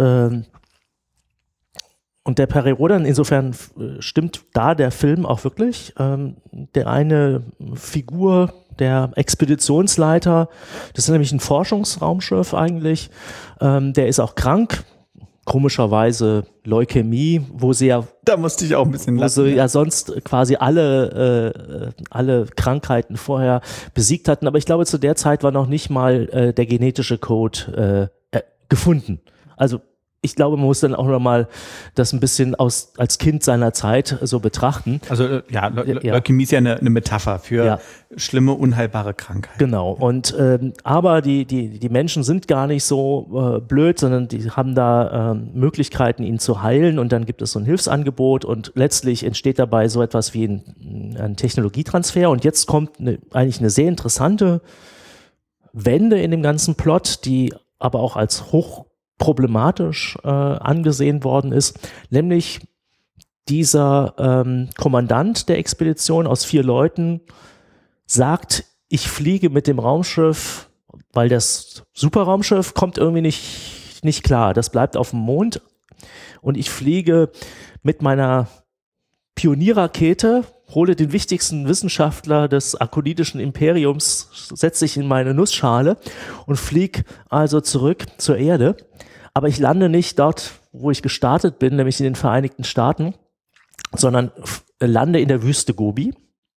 der Peri Rodan, insofern stimmt da der Film auch wirklich. Der eine Figur, der Expeditionsleiter, das ist nämlich ein Forschungsraumschiff eigentlich, der ist auch krank, komischerweise Leukämie, wo sie ja, da musste ich auch ein bisschen lachen, ja sonst quasi alle Krankheiten vorher besiegt hatten, aber ich glaube, zu der Zeit war noch nicht mal der genetische Code gefunden. Also ich glaube, man muss dann auch nochmal das ein bisschen als Kind seiner Zeit so betrachten. Also Leukämie ist ja eine Metapher für schlimme, unheilbare Krankheit. Genau. Und aber die Menschen sind gar nicht so blöd, sondern die haben da Möglichkeiten, ihn zu heilen. Und dann gibt es so ein Hilfsangebot und letztlich entsteht dabei so etwas wie ein Technologietransfer. Und jetzt kommt eigentlich eine sehr interessante Wende in dem ganzen Plot, die aber auch als hochproblematisch angesehen worden ist, nämlich dieser Kommandant der Expedition aus 4 Leuten sagt, ich fliege mit dem Raumschiff, weil das Superraumschiff kommt irgendwie nicht klar, das bleibt auf dem Mond und ich fliege mit meiner Pionierrakete, hole den wichtigsten Wissenschaftler des akonidischen Imperiums, setze ich in meine Nussschale und fliege also zurück zur Erde. Aber ich lande nicht dort, wo ich gestartet bin, nämlich in den Vereinigten Staaten, sondern lande in der Wüste Gobi,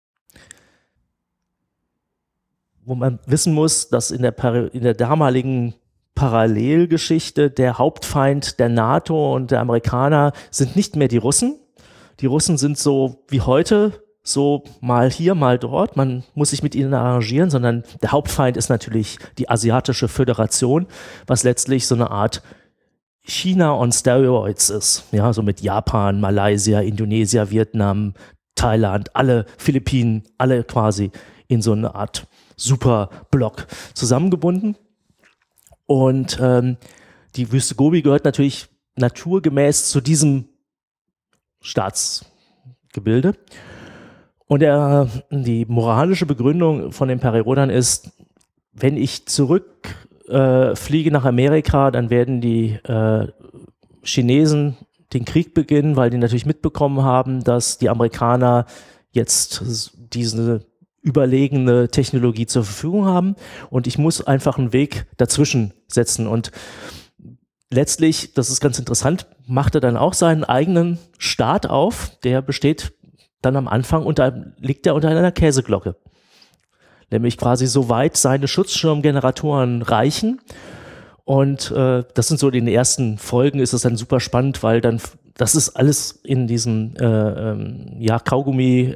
wo man wissen muss, dass in der damaligen Parallelgeschichte der Hauptfeind der NATO und der Amerikaner sind nicht mehr die Russen. Die Russen sind so wie heute, so mal hier, mal dort. Man muss sich mit ihnen arrangieren, sondern der Hauptfeind ist natürlich die Asiatische Föderation, was letztlich so eine Art China on Steroids ist. Ja, so mit Japan, Malaysia, Indonesien, Vietnam, Thailand, alle Philippinen, alle quasi in so eine Art Superblock zusammengebunden. Und die Wüste Gobi gehört natürlich naturgemäß zu diesem Staatsgebilde. Und die moralische Begründung von den Peri-Rodan ist, wenn ich zurückfliege nach Amerika, dann werden die Chinesen den Krieg beginnen, weil die natürlich mitbekommen haben, dass die Amerikaner jetzt diese überlegene Technologie zur Verfügung haben und ich muss einfach einen Weg dazwischen setzen. Und letztlich, das ist ganz interessant, macht er dann auch seinen eigenen Staat auf, der besteht dann am Anfang und da liegt er unter einer Käseglocke. Nämlich quasi so weit seine Schutzschirmgeneratoren reichen. Und das sind so in den ersten Folgen, ist es dann super spannend, weil dann, das ist alles in diesem Kaugummi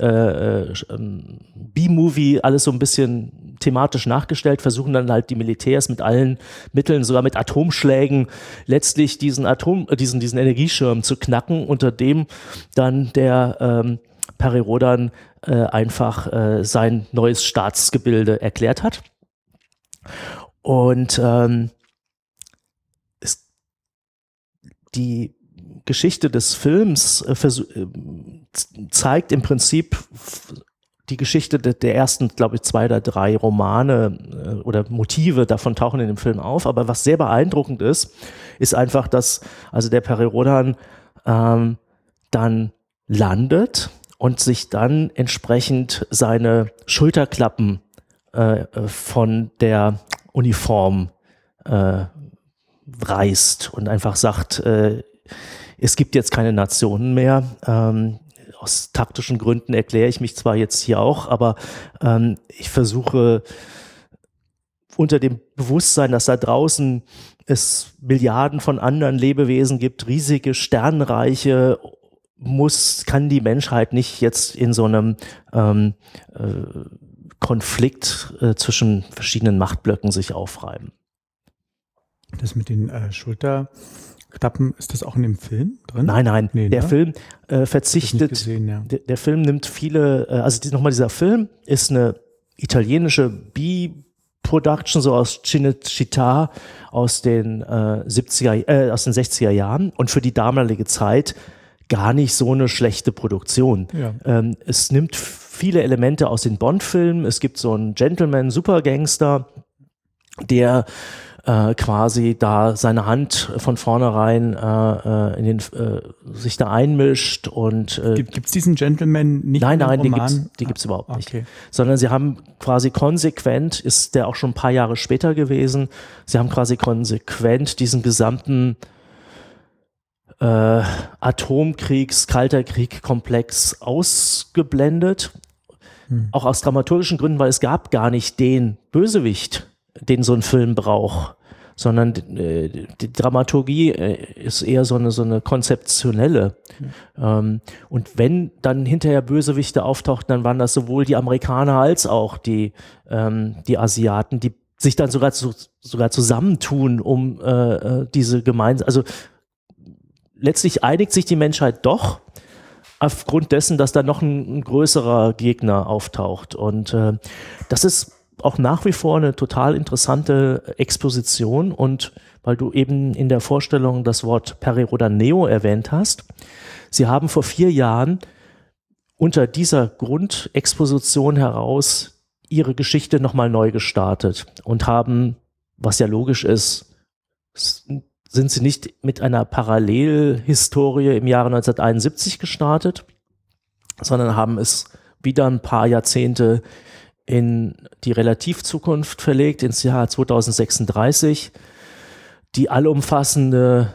B-Movie alles so ein bisschen thematisch nachgestellt, versuchen dann halt die Militärs mit allen Mitteln, sogar mit Atomschlägen, letztlich diesen Energieschirm zu knacken, unter dem dann der Peri-Rodan einfach sein neues Staatsgebilde erklärt hat. Und die Geschichte des Films zeigt im Prinzip die Geschichte der ersten, glaube ich, 2 oder 3 Romane oder Motive davon tauchen in dem Film auf. Aber was sehr beeindruckend ist einfach, dass also der Peri-Rodan dann landet und sich dann entsprechend seine Schulterklappen von der Uniform reißt und einfach sagt, es gibt jetzt keine Nationen mehr. Aus taktischen Gründen erkläre ich mich zwar jetzt hier auch, aber ich versuche unter dem Bewusstsein, dass da draußen es Milliarden von anderen Lebewesen gibt, riesige Sternenreiche, kann die Menschheit nicht jetzt in so einem Konflikt zwischen verschiedenen Machtblöcken sich aufreiben. Das mit den Schulterklappen, ist das auch in dem Film drin? Nein. Nee, der Film verzichtet. Gesehen, ja. Der Film nimmt viele, nochmal dieser Film ist eine italienische B-Production, so aus Cinecittà aus den 60er Jahren und für die damalige Zeit gar nicht so eine schlechte Produktion. Ja. Es nimmt viele Elemente aus den Bond-Filmen. Es gibt so einen Gentleman-Supergangster, der quasi da seine Hand von vornherein sich da einmischt und gibt's diesen Gentleman nicht? Nein, die gibt's überhaupt nicht. Okay. Sondern sie haben quasi konsequent, ist der auch schon ein paar Jahre später gewesen, sie haben quasi konsequent diesen gesamten Atomkriegs-, Kalter Krieg-Komplex ausgeblendet. Auch aus dramaturgischen Gründen, weil es gab gar nicht den Bösewicht, den so ein Film braucht, sondern die Dramaturgie ist eher so eine konzeptionelle. Und wenn dann hinterher Bösewichte auftauchten, dann waren das sowohl die Amerikaner als auch die Asiaten, die sich dann sogar zusammentun, um diese gemeinsam, also letztlich einigt sich die Menschheit doch aufgrund dessen, dass da noch ein größerer Gegner auftaucht. Und das ist auch nach wie vor eine total interessante Exposition. Und weil du eben in der Vorstellung das Wort Peri-Rodan-Neo erwähnt hast, sie haben vor 4 Jahren unter dieser Grundexposition heraus ihre Geschichte nochmal neu gestartet und haben, was ja logisch ist, sind sie nicht mit einer Parallelhistorie im Jahre 1971 gestartet, sondern haben es wieder ein paar Jahrzehnte in die Relativzukunft verlegt, ins Jahr 2036. Die allumfassende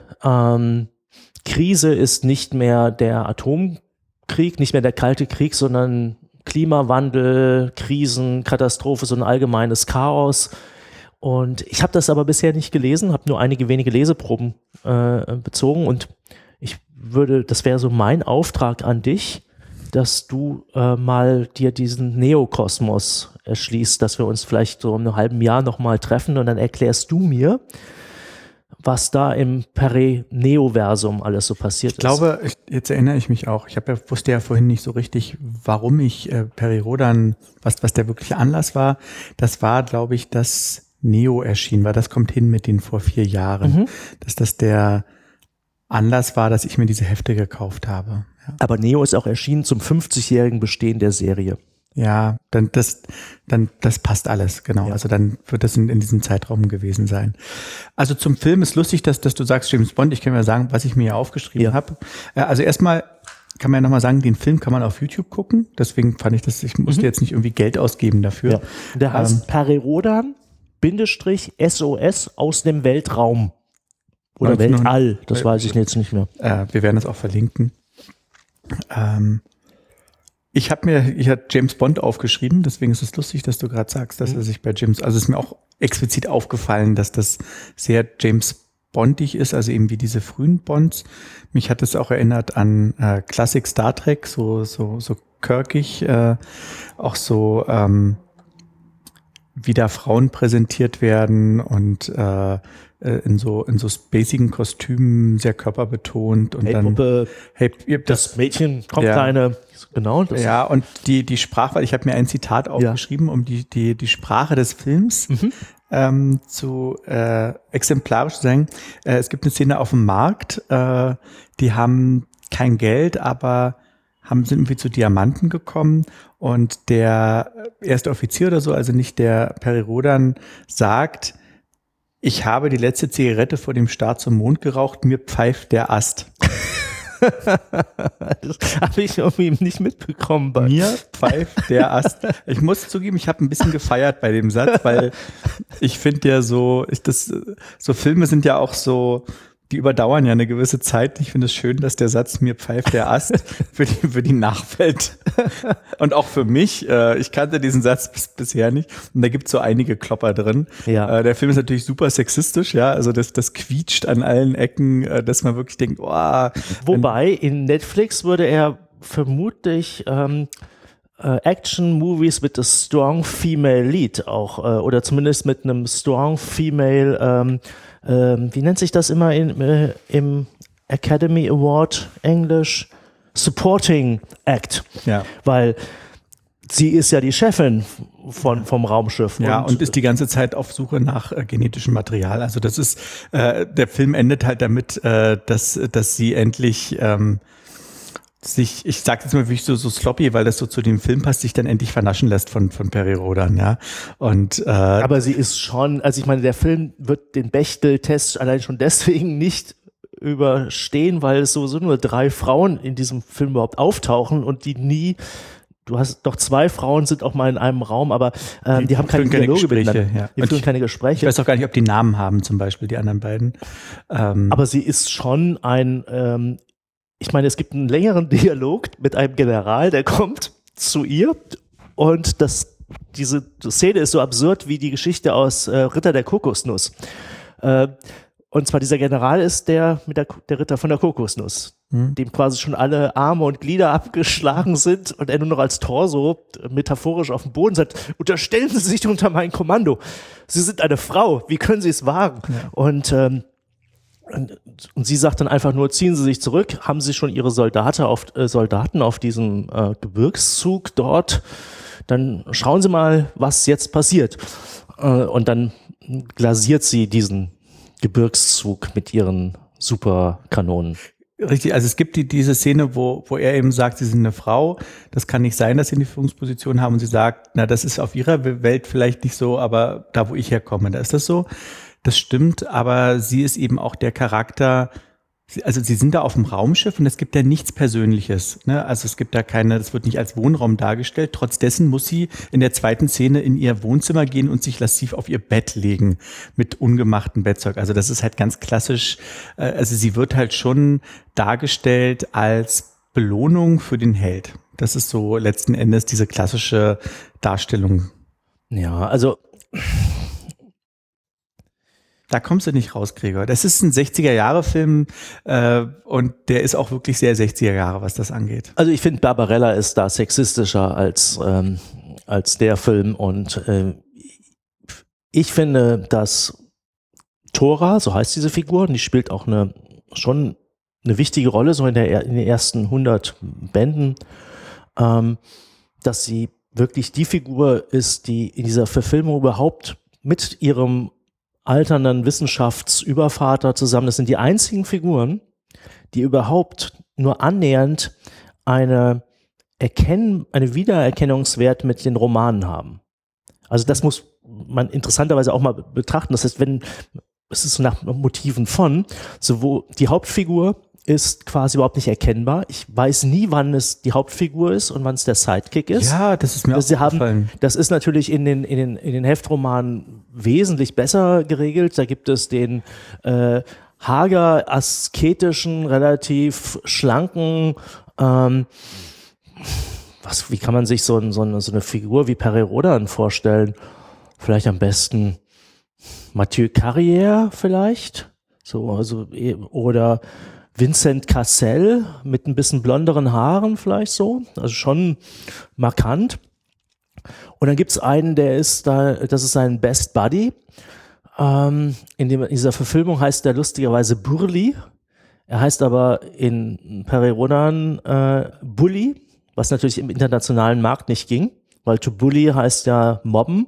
Krise ist nicht mehr der Atomkrieg, nicht mehr der Kalte Krieg, sondern Klimawandel, Krisen, Katastrophe, so ein allgemeines Chaos. Und ich habe das aber bisher nicht gelesen, habe nur einige wenige Leseproben bezogen und das wäre so mein Auftrag an dich, dass du mal dir diesen Neokosmos erschließt, dass wir uns vielleicht so in einem halben Jahr nochmal treffen und dann erklärst du mir, was da im Peri-Neo-Versum alles so passiert ist. Ich glaube, jetzt erinnere ich mich auch, wusste ja vorhin nicht so richtig, warum ich Peri-Rodan, was der wirkliche Anlass war. Das war, glaube ich, dass Neo erschien, weil das kommt hin mit den vor 4 Jahren, dass das der Anlass war, dass ich mir diese Hefte gekauft habe. Ja. Aber Neo ist auch erschienen zum 50-jährigen Bestehen der Serie. Ja, das passt alles, genau. Ja. Also dann wird das in diesem Zeitraum gewesen sein. Also zum Film ist lustig, dass du sagst James Bond. Ich kann mir sagen, was ich mir hier aufgeschrieben habe. Also erstmal kann man ja nochmal sagen, den Film kann man auf YouTube gucken. Deswegen fand ich ich musste jetzt nicht irgendwie Geld ausgeben dafür. Ja. Der heißt Peri-Rodan SOS aus dem Weltraum. Oder Weltall, das weiß ich jetzt nicht mehr. Wir werden das auch verlinken. Ich habe James Bond aufgeschrieben, deswegen ist es lustig, dass du gerade sagst, dass er sich bei James, also es ist mir auch explizit aufgefallen, dass das sehr James Bondig ist, also eben wie diese frühen Bonds. Mich hat es auch erinnert an Classic Star Trek, so kirkig, auch so wie da Frauen präsentiert werden und in so spacigen Kostümen, sehr körperbetont und Puppe, das Mädchen kommt genau. Ja, und die Sprache, weil ich habe mir ein Zitat aufgeschrieben, um die Sprache des Films zu exemplarisch zu sagen. Es gibt eine Szene auf dem Markt, die haben kein Geld, aber sind irgendwie zu Diamanten gekommen und der erste Offizier oder so, also nicht der Peri-Rodan, sagt: Ich habe die letzte Zigarette vor dem Start zum Mond geraucht, mir pfeift der Ast. Das habe ich irgendwie nicht mitbekommen. Mir pfeift der Ast. Ich muss zugeben, ich habe ein bisschen gefeiert bei dem Satz, weil ich finde ja so Filme sind ja auch so, die überdauern ja eine gewisse Zeit. Ich finde es schön, dass der Satz "mir pfeift der Ast" für die Nachwelt und auch für mich. Ich kannte diesen Satz bisher nicht und da gibt es so einige Klopper drin. Ja. Der Film ist natürlich super sexistisch, ja, also das quietscht an allen Ecken, dass man wirklich denkt, oh. Wobei in Netflix würde er vermutlich Action-Movies mit a strong female lead auch oder zumindest mit einem strong female wie nennt sich das immer im Academy Award Englisch? Supporting Act. Ja. Weil sie ist ja die Chefin vom Raumschiff. Ja, und ist die ganze Zeit auf Suche nach genetischem Material. Also das ist, der Film endet halt damit, dass sie endlich ich sag jetzt mal wirklich so sloppy, weil das so zu dem Film passt, sich dann endlich vernaschen lässt von Peri-Rodan, ja. Und aber sie ist schon, also ich meine, der Film wird den Bechdel-Test allein schon deswegen nicht überstehen, weil es sowieso nur 3 Frauen in diesem Film überhaupt auftauchen und du hast doch 2 Frauen sind auch mal in einem Raum, aber die haben keine Dialoge miteinander. Ja. Die führen keine Gespräche. Ich weiß auch gar nicht, ob die Namen haben, zum Beispiel, die anderen beiden. Aber sie ist schon ich meine, es gibt einen längeren Dialog mit einem General, der kommt zu ihr und diese Szene ist so absurd wie die Geschichte aus Ritter der Kokosnuss. Und zwar dieser General ist der Ritter von der Kokosnuss, dem quasi schon alle Arme und Glieder abgeschlagen sind und er nur noch als Torso metaphorisch auf dem Boden sagt, unterstellen Sie sich unter mein Kommando. Sie sind eine Frau, wie können Sie es wagen? Ja. Und sie sagt dann einfach nur, ziehen Sie sich zurück, haben Sie schon Ihre Soldaten auf diesem Gebirgszug dort, dann schauen Sie mal, was jetzt passiert. Und dann glasiert sie diesen Gebirgszug mit ihren Superkanonen. Richtig, also es gibt diese Szene, wo er eben sagt, sie sind eine Frau, das kann nicht sein, dass sie eine Führungsposition haben und sie sagt, na, das ist auf ihrer Welt vielleicht nicht so, aber da, wo ich herkomme, da ist das so. Das stimmt, aber sie ist eben auch der Charakter, also sie sind da auf dem Raumschiff und es gibt ja nichts Persönliches, ne? Also es gibt da das wird nicht als Wohnraum dargestellt. Trotz dessen muss sie in der zweiten Szene in ihr Wohnzimmer gehen und sich lasziv auf ihr Bett legen mit ungemachtem Bettzeug. Also das ist halt ganz klassisch. Also sie wird halt schon dargestellt als Belohnung für den Held. Das ist so letzten Endes diese klassische Darstellung. Ja, also da kommst du nicht raus, Gregor. Das ist ein 60er-Jahre-Film und der ist auch wirklich sehr 60er-Jahre, was das angeht. Also ich finde, Barbarella ist da sexistischer als der Film und ich finde, dass Thora, so heißt diese Figur, die spielt auch schon eine wichtige Rolle, so in den ersten 100 Bänden, dass sie wirklich die Figur ist, die in dieser Verfilmung überhaupt mit ihrem alternden Wissenschaftsübervater zusammen, das sind die einzigen Figuren, die überhaupt nur annähernd einen Wiedererkennungswert mit den Romanen haben. Also das muss man interessanterweise auch mal betrachten. Das heißt, es ist so nach Motiven von, so wo die Hauptfigur ist quasi überhaupt nicht erkennbar. Ich weiß nie, wann es die Hauptfigur ist und wann es der Sidekick ist. Ja, das ist mir auch aufgefallen. Das ist natürlich in den Heftromanen wesentlich besser geregelt. Da gibt es den hager, asketischen, relativ schlanken, wie kann man sich so eine Figur wie Peri Rodan vorstellen? Vielleicht am besten Mathieu Carrière vielleicht, oder Vincent Cassel mit ein bisschen blonderen Haaren vielleicht so, also schon markant. Und dann gibt's einen, das ist sein Best Buddy. In dieser Verfilmung heißt der lustigerweise Burli. Er heißt aber in Peri Rodan Bully, was natürlich im internationalen Markt nicht ging, weil to bully heißt ja mobben.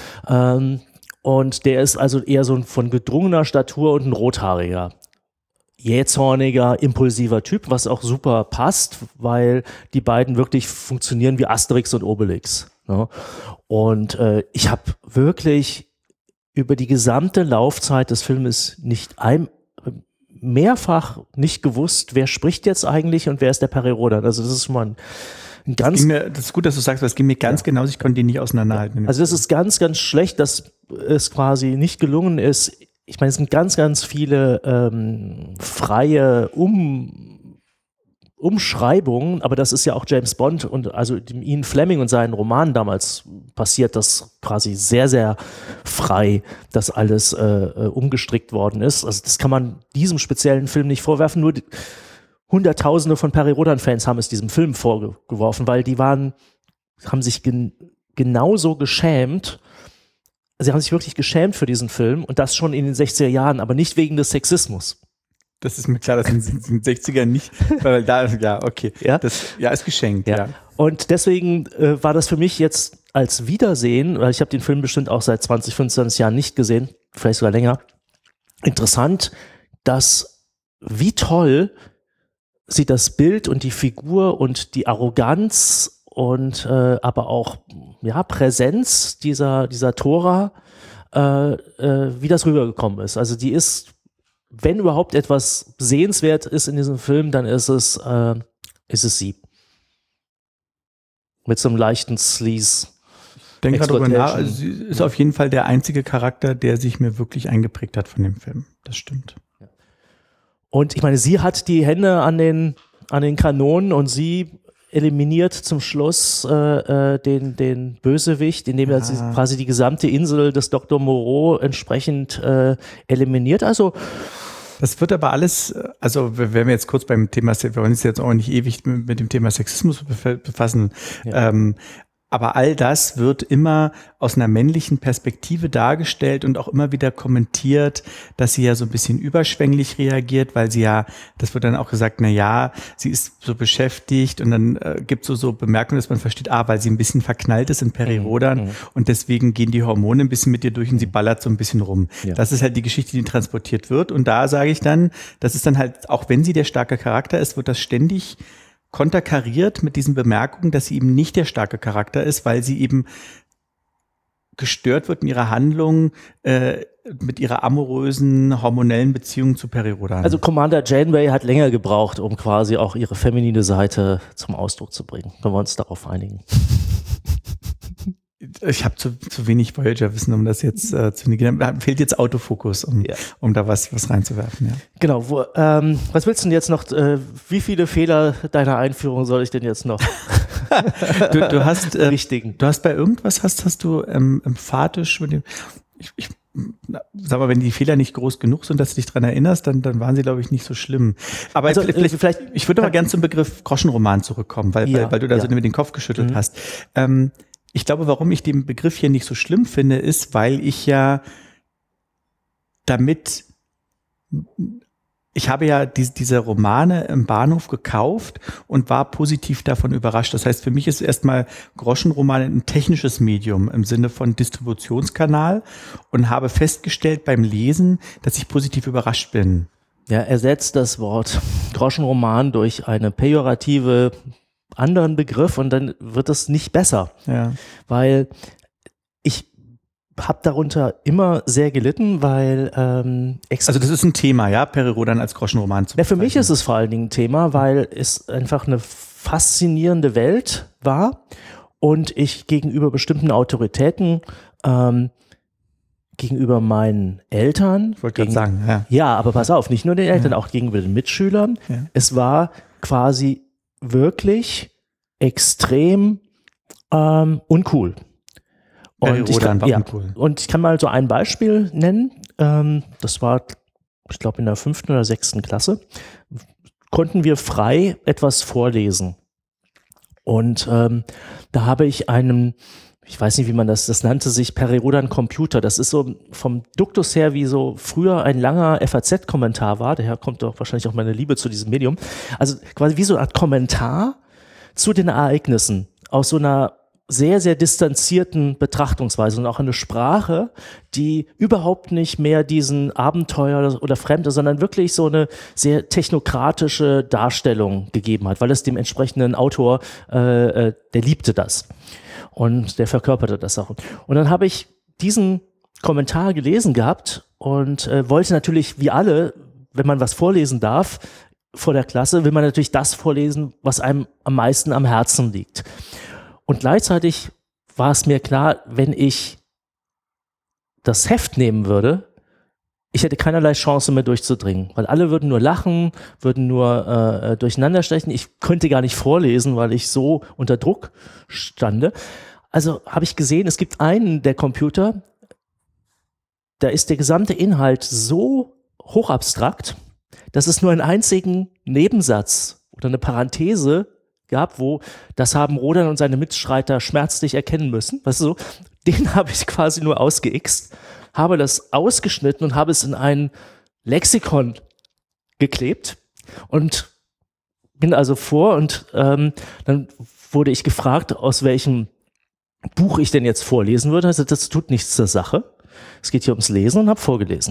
Und der ist also eher so von gedrungener Statur und ein rothaariger, jähzorniger, impulsiver Typ, was auch super passt, weil die beiden wirklich funktionieren wie Asterix und Obelix. Ne? Und ich habe wirklich über die gesamte Laufzeit des Filmes mehrfach nicht gewusst, wer spricht jetzt eigentlich und wer ist der Peri Rodan. Also das ist schon mal ein ganz... Das ist gut, dass du sagst, weil es ging mir ganz genau, ich konnte die nicht auseinanderhalten. Also das ist ganz, ganz schlecht, dass es quasi nicht gelungen ist. Ich meine, es sind ganz, ganz viele freie Umschreibungen, aber das ist ja auch James Bond und also Ian Fleming und seinen Romanen damals passiert, dass quasi sehr, sehr frei das alles umgestrickt worden ist. Also das kann man diesem speziellen Film nicht vorwerfen, nur Hunderttausende von Peri Rodan-Fans haben es diesem Film vorgeworfen, weil die haben sich genauso geschämt. Sie haben sich wirklich geschämt für diesen Film und das schon in den 60er Jahren, aber nicht wegen des Sexismus. Das ist mir klar, das sind 60er nicht, weil da, ja, okay. Ja, ist geschenkt, ja. Und deswegen war das für mich jetzt als Wiedersehen, weil ich habe den Film bestimmt auch seit 20, 25 Jahren nicht gesehen, vielleicht sogar länger, interessant, wie toll sie das Bild und die Figur und die Arroganz und aber auch Präsenz dieser Thora, wie das rübergekommen ist. Also die ist, wenn überhaupt etwas sehenswert ist in diesem Film, dann ist es sie. Mit so einem leichten Sleaze. Denk gerade drüber nach, also sie ist auf jeden Fall der einzige Charakter, der sich mir wirklich eingeprägt hat von dem Film. Das stimmt. Und ich meine, sie hat die Hände an den Kanonen und sie eliminiert zum Schluss den Bösewicht, indem er quasi die gesamte Insel des Dr. Moreau entsprechend eliminiert. Also das wird aber alles, also wenn wir jetzt kurz beim Thema, wir wollen uns jetzt auch nicht ewig mit dem Thema Sexismus befassen, ja. Aber all das wird immer aus einer männlichen Perspektive dargestellt und auch immer wieder kommentiert, dass sie ja so ein bisschen überschwänglich reagiert, weil sie ja, das wird dann auch gesagt, na ja, sie ist so beschäftigt und dann gibt es so Bemerkungen, dass man versteht, weil sie ein bisschen verknallt ist in Peri Rodan und deswegen gehen die Hormone ein bisschen mit ihr durch und sie ballert so ein bisschen rum. Ja. Das ist halt die Geschichte, die transportiert wird und da sage ich dann, das ist dann halt, auch wenn sie der starke Charakter ist, wird das ständig konterkariert mit diesen Bemerkungen, dass sie eben nicht der starke Charakter ist, weil sie eben gestört wird in ihrer Handlung mit ihrer amorösen, hormonellen Beziehung zu Peri Rodan. Also Commander Janeway hat länger gebraucht, um quasi auch ihre feminine Seite zum Ausdruck zu bringen. Können wir uns darauf einigen? Ich habe zu wenig Voyager-Wissen, um das jetzt zu negieren. Da fehlt jetzt Autofokus, um da was reinzuwerfen. Ja. Genau. Was willst du denn jetzt noch? Wie viele Fehler deiner Einführung soll ich denn jetzt noch? Du hast richtigen. Du hast bei irgendwas hast du emphatisch mit dem. Sag mal, wenn die Fehler nicht groß genug sind, dass du dich dran erinnerst, dann waren sie, glaube ich, nicht so schlimm. Aber also, vielleicht ich würde aber gerne zum Begriff Groschenroman zurückkommen, weil du da so mit den Kopf geschüttelt hast. Ich glaube, warum ich den Begriff hier nicht so schlimm finde, ist, weil ich habe ja diese Romane im Bahnhof gekauft und war positiv davon überrascht. Das heißt, für mich ist erstmal Groschenroman ein technisches Medium im Sinne von Distributionskanal und habe festgestellt beim Lesen, dass ich positiv überrascht bin. Ja, ersetzt das Wort Groschenroman durch eine pejorative anderen Begriff und dann wird es nicht besser, weil ich habe darunter immer sehr gelitten, weil also das ist ein Thema, ja, Peri Rodan als Groschenroman zu bezeichnen. Ja, für mich ist es vor allen Dingen ein Thema, weil es einfach eine faszinierende Welt war und ich gegenüber bestimmten Autoritäten, gegenüber meinen Eltern, ich wollte gerade sagen, ja, aber pass auf, nicht nur den Eltern, auch gegenüber den Mitschülern, es war quasi wirklich extrem uncool. Und ich kann mal so ein Beispiel nennen. Das war, ich glaube, in der 5. oder 6. Klasse, konnten wir frei etwas vorlesen. Und da habe ich ich weiß nicht, wie man das nannte sich Peri Rodan Computer. Das ist so vom Duktus her, wie so früher ein langer FAZ-Kommentar war. Daher kommt doch wahrscheinlich auch meine Liebe zu diesem Medium. Also quasi wie so eine Art Kommentar zu den Ereignissen aus so einer sehr, sehr distanzierten Betrachtungsweise und auch eine Sprache, die überhaupt nicht mehr diesen Abenteuer oder Fremde, sondern wirklich so eine sehr technokratische Darstellung gegeben hat, weil es dem entsprechenden Autor, der liebte das und der verkörperte das auch. Und dann habe ich diesen Kommentar gelesen gehabt und wollte natürlich, wie alle, wenn man was vorlesen darf, vor der Klasse, will man natürlich das vorlesen, was einem am meisten am Herzen liegt. Und gleichzeitig war es mir klar, wenn ich das Heft nehmen würde, ich hätte keinerlei Chance mehr durchzudringen, weil alle würden nur lachen, würden nur durcheinander stechen. Ich könnte gar nicht vorlesen, weil ich so unter Druck stande. Also habe ich gesehen, es gibt einen der Computer, da ist der gesamte Inhalt so hochabstrakt, dass es nur einen einzigen Nebensatz oder eine Parenthese gab, wo das haben Rodan und seine Mitstreiter schmerzlich erkennen müssen. Weißt du so? Den habe ich quasi nur ausgeixt, habe das ausgeschnitten und habe es in ein Lexikon geklebt und bin also vor und dann wurde ich gefragt, aus welchem Buch ich denn jetzt vorlesen würde. Also das tut nichts zur Sache. Es geht hier ums Lesen und habe vorgelesen.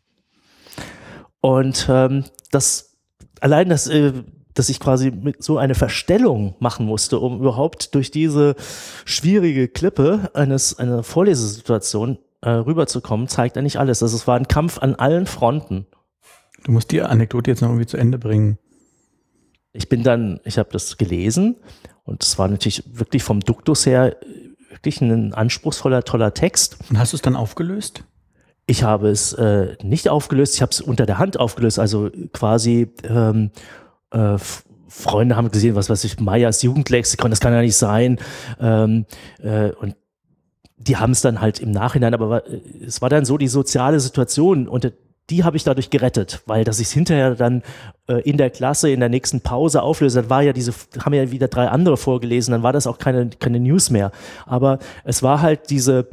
Und dass ich quasi mit so eine Verstellung machen musste, um überhaupt durch diese schwierige Klippe einer Vorlesesituation rüberzukommen, zeigt eigentlich alles. Also es war ein Kampf an allen Fronten. Du musst die Anekdote jetzt noch irgendwie zu Ende bringen. Ich habe das gelesen und es war natürlich wirklich vom Duktus her wirklich ein anspruchsvoller, toller Text. Und hast du es dann aufgelöst? Ich habe es nicht aufgelöst, ich habe es unter der Hand aufgelöst, also quasi Freunde haben gesehen, was weiß ich, Meyers Jugendlexikon, das kann ja nicht sein. Und die haben es dann halt im Nachhinein, aber es war dann so die soziale Situation und die habe ich dadurch gerettet, weil dass ich es hinterher dann in der Klasse in der nächsten Pause auflöse, dann war ja haben ja wieder 3 andere vorgelesen, dann war das auch keine News mehr. Aber es war halt dieses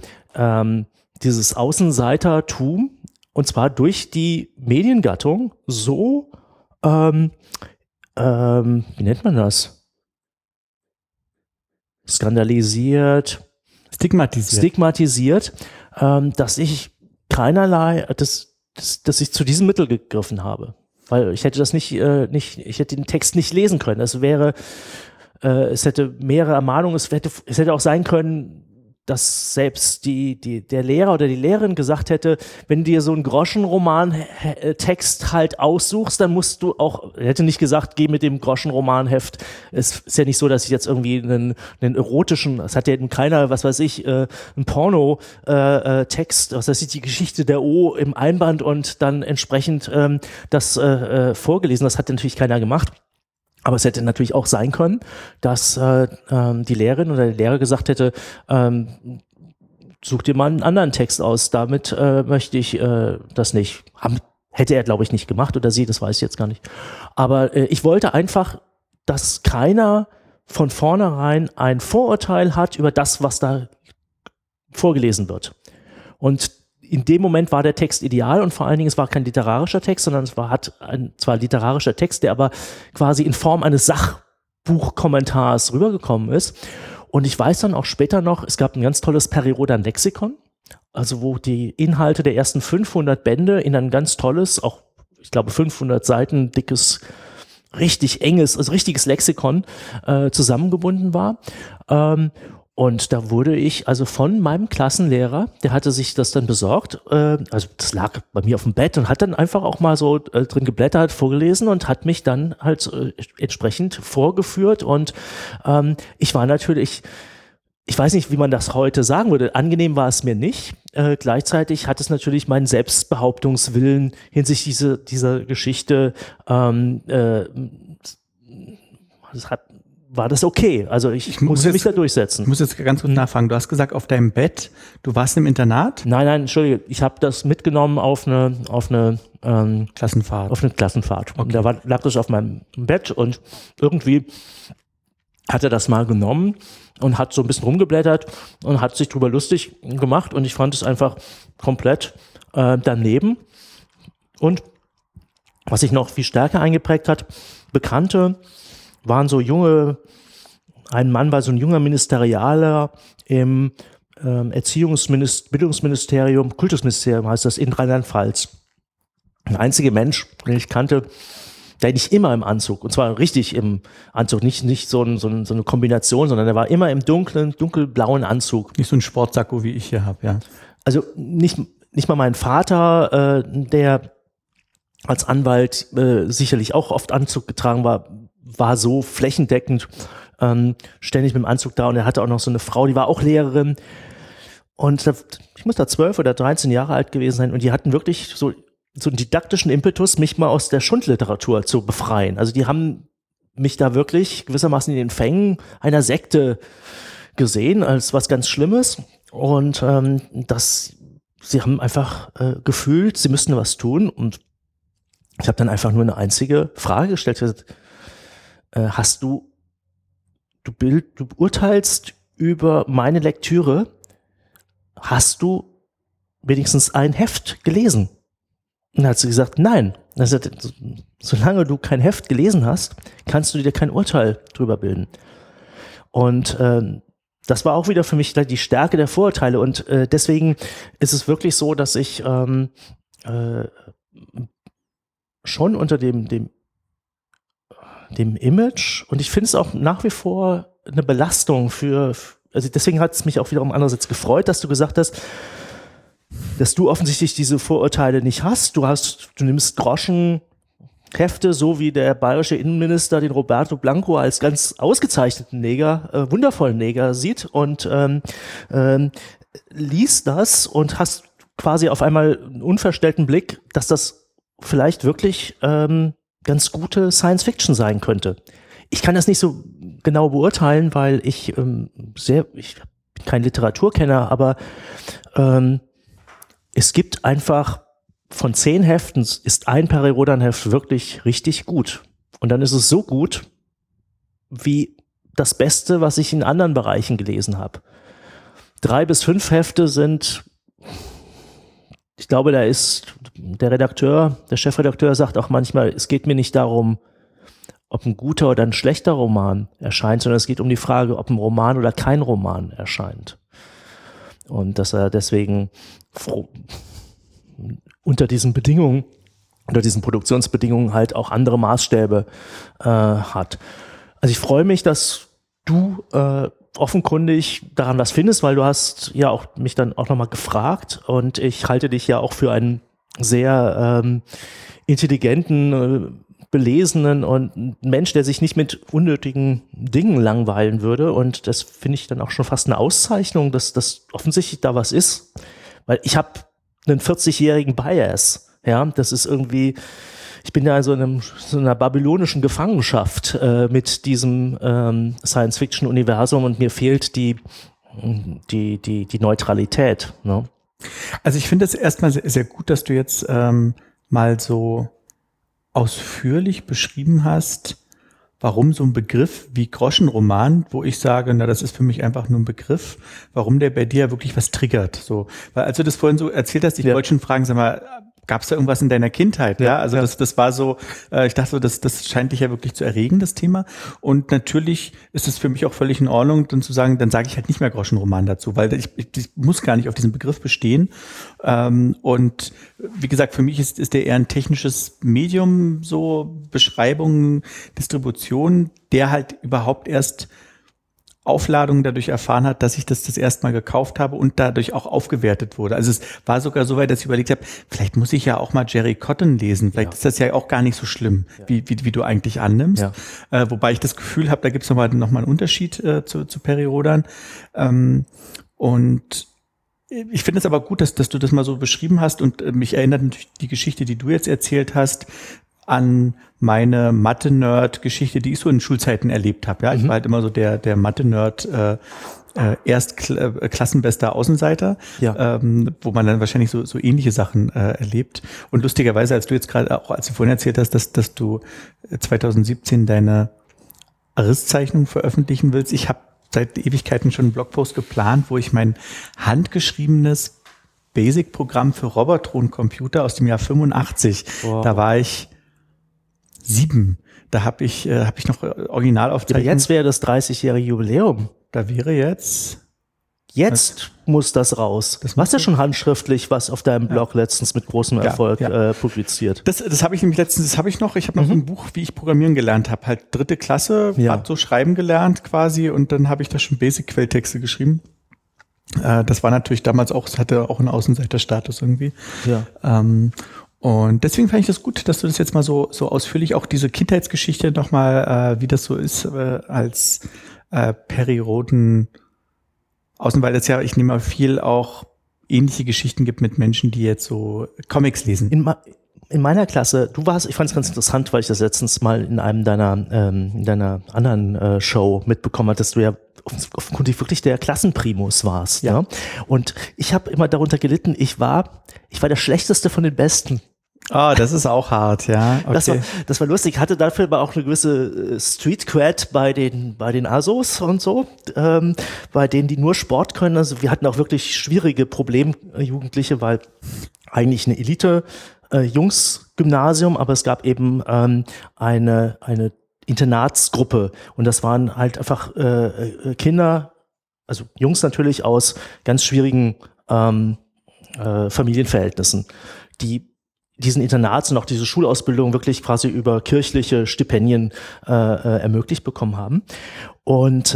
Außenseitertum und zwar durch die Mediengattung so wie nennt man das? Skandalisiert, stigmatisiert, dass ich keinerlei, dass ich zu diesem Mittel gegriffen habe. Weil ich hätte das ich hätte den Text nicht lesen können. Es hätte mehrere Ermahnungen, es hätte auch sein können, dass selbst der Lehrer oder die Lehrerin gesagt hätte, wenn du dir so einen Groschenroman-Text halt aussuchst, dann musst du auch, er hätte nicht gesagt, geh mit dem Groschenroman-Heft. Es ist ja nicht so, dass ich jetzt irgendwie einen erotischen, es hat ja eben keiner, was weiß ich, einen Porno-Text, was weiß ich, die Geschichte der O im Einband und dann entsprechend das vorgelesen. Das hat natürlich keiner gemacht. Aber es hätte natürlich auch sein können, dass die Lehrerin oder der Lehrer gesagt hätte, such dir mal einen anderen Text aus, damit möchte ich das nicht. Hätte er, glaube ich, nicht gemacht oder sie, das weiß ich jetzt gar nicht. Aber ich wollte einfach, dass keiner von vornherein ein Vorurteil hat über das, was da vorgelesen wird. Und in dem Moment war der Text ideal und vor allen Dingen, es war kein literarischer Text, sondern es war zwar literarischer Text, der aber quasi in Form eines Sachbuchkommentars rübergekommen ist. Und ich weiß dann auch später noch, es gab ein ganz tolles Periodan Lexikon, also wo die Inhalte der ersten 500 Bände in ein ganz tolles, auch ich glaube 500 Seiten dickes, richtig enges, also richtiges Lexikon zusammengebunden war. Und da wurde ich also von meinem Klassenlehrer, der hatte sich das dann besorgt, also das lag bei mir auf dem Bett und hat dann einfach auch mal so drin geblättert, vorgelesen und hat mich dann halt entsprechend vorgeführt und ich war natürlich, ich weiß nicht, wie man das heute sagen würde, angenehm war es mir nicht. Gleichzeitig hat es natürlich meinen Selbstbehauptungswillen hinsichtlich dieser Geschichte war das okay. Also ich musste mich da durchsetzen. Ich muss jetzt ganz kurz nachfragen. Du hast gesagt, auf deinem Bett, du warst im Internat? Nein, Entschuldige. Ich habe das mitgenommen auf eine Klassenfahrt. Auf eine Klassenfahrt. Okay. Und da lag das auf meinem Bett und irgendwie hat er das mal genommen und hat so ein bisschen rumgeblättert und hat sich drüber lustig gemacht und ich fand es einfach komplett daneben. Und was sich noch viel stärker eingeprägt hat, Bekannte waren so ein Mann war so ein junger Ministerialer im Bildungsministerium, Kultusministerium heißt das, in Rheinland-Pfalz. Der einzige Mensch, den ich kannte, der nicht immer im Anzug, und zwar richtig im Anzug, nicht so eine Kombination, sondern der war immer im dunkelblauen Anzug. Nicht so ein Sportsacko, wie ich hier habe, ja. Also nicht mal mein Vater, der als Anwalt sicherlich auch oft Anzug getragen war so flächendeckend ständig mit dem Anzug da und er hatte auch noch so eine Frau, die war auch Lehrerin und ich muss da 12 oder 13 Jahre alt gewesen sein und die hatten wirklich so einen didaktischen Impetus, mich mal aus der Schundliteratur zu befreien. Also die haben mich da wirklich gewissermaßen in den Fängen einer Sekte gesehen als was ganz Schlimmes und sie haben einfach gefühlt, sie müssten was tun und ich habe dann einfach nur eine einzige Frage gestellt. Du urteilst über meine Lektüre, hast du wenigstens ein Heft gelesen? Und dann hat sie gesagt, nein. Also, solange du kein Heft gelesen hast, kannst du dir kein Urteil drüber bilden. Und das war auch wieder für mich die Stärke der Vorurteile und deswegen ist es wirklich so, dass ich schon unter dem Image und ich finde es auch nach wie vor eine Belastung also deswegen hat es mich auch wiederum andererseits gefreut, dass du gesagt hast, dass du offensichtlich diese Vorurteile nicht hast. Du nimmst Groschenhefte, so wie der bayerische Innenminister den Roberto Blanco als ganz ausgezeichneten Neger, wundervollen Neger sieht und liest das und hast quasi auf einmal einen unverstellten Blick, dass das vielleicht wirklich ganz gute Science-Fiction sein könnte. Ich kann das nicht so genau beurteilen, weil ich bin kein Literaturkenner, aber es gibt einfach von 10 Heften ist ein Perry-Rhodan-Heft wirklich richtig gut. Und dann ist es so gut wie das Beste, was ich in anderen Bereichen gelesen habe. 3 bis 5 Hefte sind, ich glaube, da ist der Chefredakteur sagt auch manchmal, es geht mir nicht darum, ob ein guter oder ein schlechter Roman erscheint, sondern es geht um die Frage, ob ein Roman oder kein Roman erscheint. Und dass er deswegen unter diesen Produktionsbedingungen halt auch andere Maßstäbe hat. Also ich freue mich, dass du offenkundig daran was findest, weil du hast ja auch mich dann auch nochmal gefragt und ich halte dich ja auch für einen sehr intelligenten, belesenen und Mensch, der sich nicht mit unnötigen Dingen langweilen würde, und das finde ich dann auch schon fast eine Auszeichnung, dass das offensichtlich da was ist, weil ich habe einen 40-jährigen Bias, ja, das ist irgendwie, ich bin ja in so einer babylonischen Gefangenschaft mit diesem Science-Fiction-Universum und mir fehlt die Neutralität, ne? Also ich finde es erstmal sehr, sehr gut, dass du jetzt mal so ausführlich beschrieben hast, warum so ein Begriff wie Groschenroman, wo ich sage, na, das ist für mich einfach nur ein Begriff, warum der bei dir wirklich was triggert. So, weil als du das vorhin so erzählt hast, ich wollte schon fragen, sag mal, gab es da irgendwas in deiner Kindheit? Ja, also ja. Das war so, ich dachte so, das scheint dich ja wirklich zu erregen, das Thema. Und natürlich ist es für mich auch völlig in Ordnung, dann zu sagen, dann sage ich halt nicht mehr Groschenroman dazu, weil ich muss gar nicht auf diesen Begriff bestehen. Und wie gesagt, für mich ist der eher ein technisches Medium, so Beschreibung, Distribution, der halt überhaupt erst Aufladung dadurch erfahren hat, dass ich das erste Mal gekauft habe und dadurch auch aufgewertet wurde. Also es war sogar so weit, dass ich überlegt habe, vielleicht muss ich ja auch mal Jerry Cotton lesen. Vielleicht ist das ja auch gar nicht so schlimm, wie du eigentlich annimmst. Ja. Wobei ich das Gefühl habe, da gibt es noch mal einen Unterschied zu Perry Rhodan. Und ich finde es aber gut, dass du das mal so beschrieben hast, und mich erinnert natürlich die Geschichte, die du jetzt erzählt hast, an meine Mathe-Nerd-Geschichte, die ich so in Schulzeiten erlebt habe. Ja, ich war halt immer so der Mathe-Nerd, erst klassenbester Außenseiter, wo man dann wahrscheinlich so ähnliche Sachen erlebt. Und lustigerweise, als du jetzt gerade auch, als du vorhin erzählt hast, dass du 2017 deine Aristzeichnung veröffentlichen willst, ich habe seit Ewigkeiten schon einen Blogpost geplant, wo ich mein handgeschriebenes Basic-Programm für Robotron-Computer aus dem Jahr 85, da war ich 7. Da habe ich noch Originalaufzeichnungen. Ja, jetzt wäre das 30-jährige Jubiläum. Da wäre jetzt muss das raus. Du hast ja schon handschriftlich was auf deinem Blog letztens mit großem Erfolg publiziert. Das habe ich nämlich letztens, ich habe noch ein Buch, wie ich programmieren gelernt habe. Halt 3. Klasse, hat so schreiben gelernt quasi, und dann habe ich da schon Basic-Quelltexte geschrieben. Das war natürlich damals auch, es hatte auch einen Außenseiterstatus irgendwie. Ja. Und deswegen fand ich das gut, dass du das jetzt mal so ausführlich, auch diese Kindheitsgeschichte nochmal, wie das so ist, als Perry Rhodan außen, weil das ja, ich nehme mal viel auch ähnliche Geschichten gibt mit Menschen, die jetzt so Comics lesen. In meiner Klasse, ich fand es ganz interessant, weil ich das letztens mal in einem deiner anderen Show mitbekommen habe, dass du ja offenkundig wirklich der Klassenprimus warst. Ja. Ne? Und ich habe immer darunter gelitten, ich war der Schlechteste von den Besten. Ah, das ist auch hart, ja. Okay. Das war lustig. Ich hatte dafür aber auch eine gewisse Street-Cred bei den Assos und so, bei denen, die nur Sport können. Also wir hatten auch wirklich schwierige Problemjugendliche, weil eigentlich eine Elite-Jungs-Gymnasium, aber es gab eben eine Internatsgruppe, und das waren halt einfach Kinder, also Jungs natürlich aus ganz schwierigen Familienverhältnissen, die diesen Internats und auch diese Schulausbildung wirklich quasi über kirchliche Stipendien ermöglicht bekommen haben. Und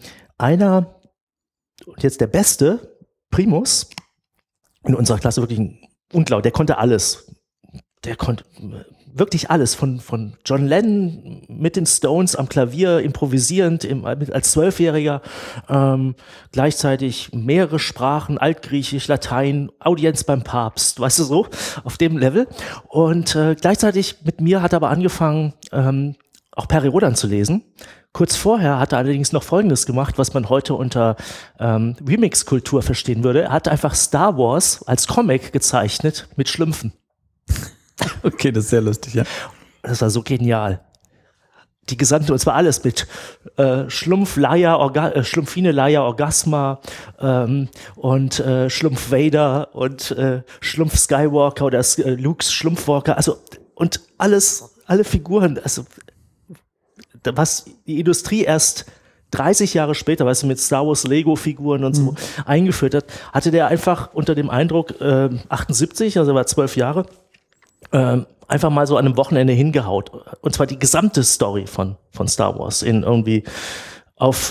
jetzt der beste Primus in unserer Klasse, wirklich unglaublich, der konnte alles. Der konnte wirklich alles, von John Lennon mit den Stones am Klavier improvisierend als 12-Jähriger, gleichzeitig mehrere Sprachen, Altgriechisch, Latein, Audienz beim Papst, weißt du, so auf dem Level. Und gleichzeitig mit mir hat er aber angefangen, auch Perry Rhodan zu lesen. Kurz vorher hat er allerdings noch Folgendes gemacht, was man heute unter Remix-Kultur verstehen würde. Er hat einfach Star Wars als Comic gezeichnet mit Schlümpfen. Okay, das ist sehr lustig, ja. Das war so genial. Die gesamte, und zwar alles mit Schlumpfine Leia Orgasma und Schlumpf Vader und Schlumpf Skywalker oder Luke's Schlumpfwalker, also und alle Figuren, also was die Industrie erst 30 Jahre später, weißt du, mit Star Wars Lego-Figuren und so eingeführt hat, hatte der einfach unter dem Eindruck 78, also war 12 Jahre, einfach mal so an einem Wochenende hingehaut. Und zwar die gesamte Story von Star Wars in irgendwie auf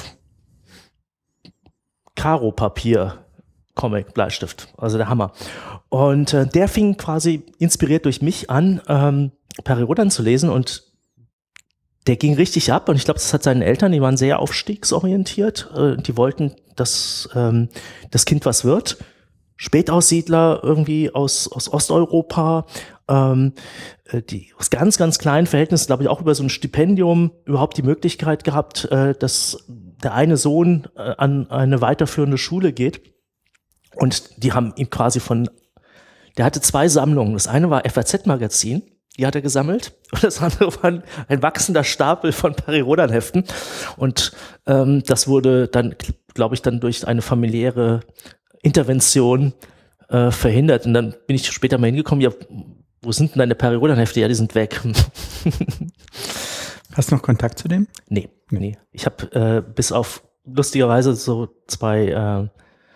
Karo-Papier, Comic, Bleistift. Also der Hammer. Und der fing quasi inspiriert durch mich an, Perry Rhodan zu lesen und der ging richtig ab und ich glaube, das hat seinen Eltern, die waren sehr aufstiegsorientiert, die wollten, dass das Kind was wird. Spätaussiedler irgendwie aus Osteuropa, die aus ganz, ganz kleinen Verhältnissen, glaube ich, auch über so ein Stipendium überhaupt die Möglichkeit gehabt, dass der eine Sohn an eine weiterführende Schule geht. Und die haben ihm quasi der hatte 2 Sammlungen. Das eine war FAZ-Magazin, die hat er gesammelt. Und das andere war ein wachsender Stapel von Perry Rhodan-Heften. Und das wurde dann, glaube ich, dann durch eine familiäre Intervention verhindert. Und dann bin ich später mal hingekommen, ja, wo sind denn deine Perry Rhodan-Hefte? Ja, die sind weg. Hast du noch Kontakt zu dem? Nee. Ich habe bis auf lustigerweise so 2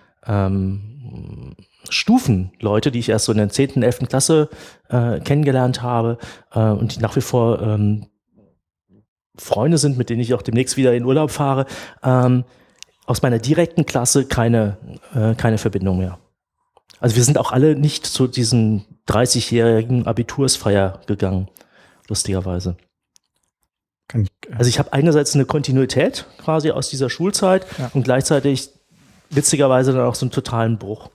Stufenleute, die ich erst so in der 10., 11. Klasse kennengelernt habe und die nach wie vor Freunde sind, mit denen ich auch demnächst wieder in Urlaub fahre, aus meiner direkten Klasse keine Verbindung mehr. Also wir sind auch alle nicht zu diesen 30-jährigen Abitursfeier gegangen, lustigerweise. Also ich habe einerseits eine Kontinuität quasi aus dieser Schulzeit und gleichzeitig witzigerweise dann auch so einen totalen Bruch.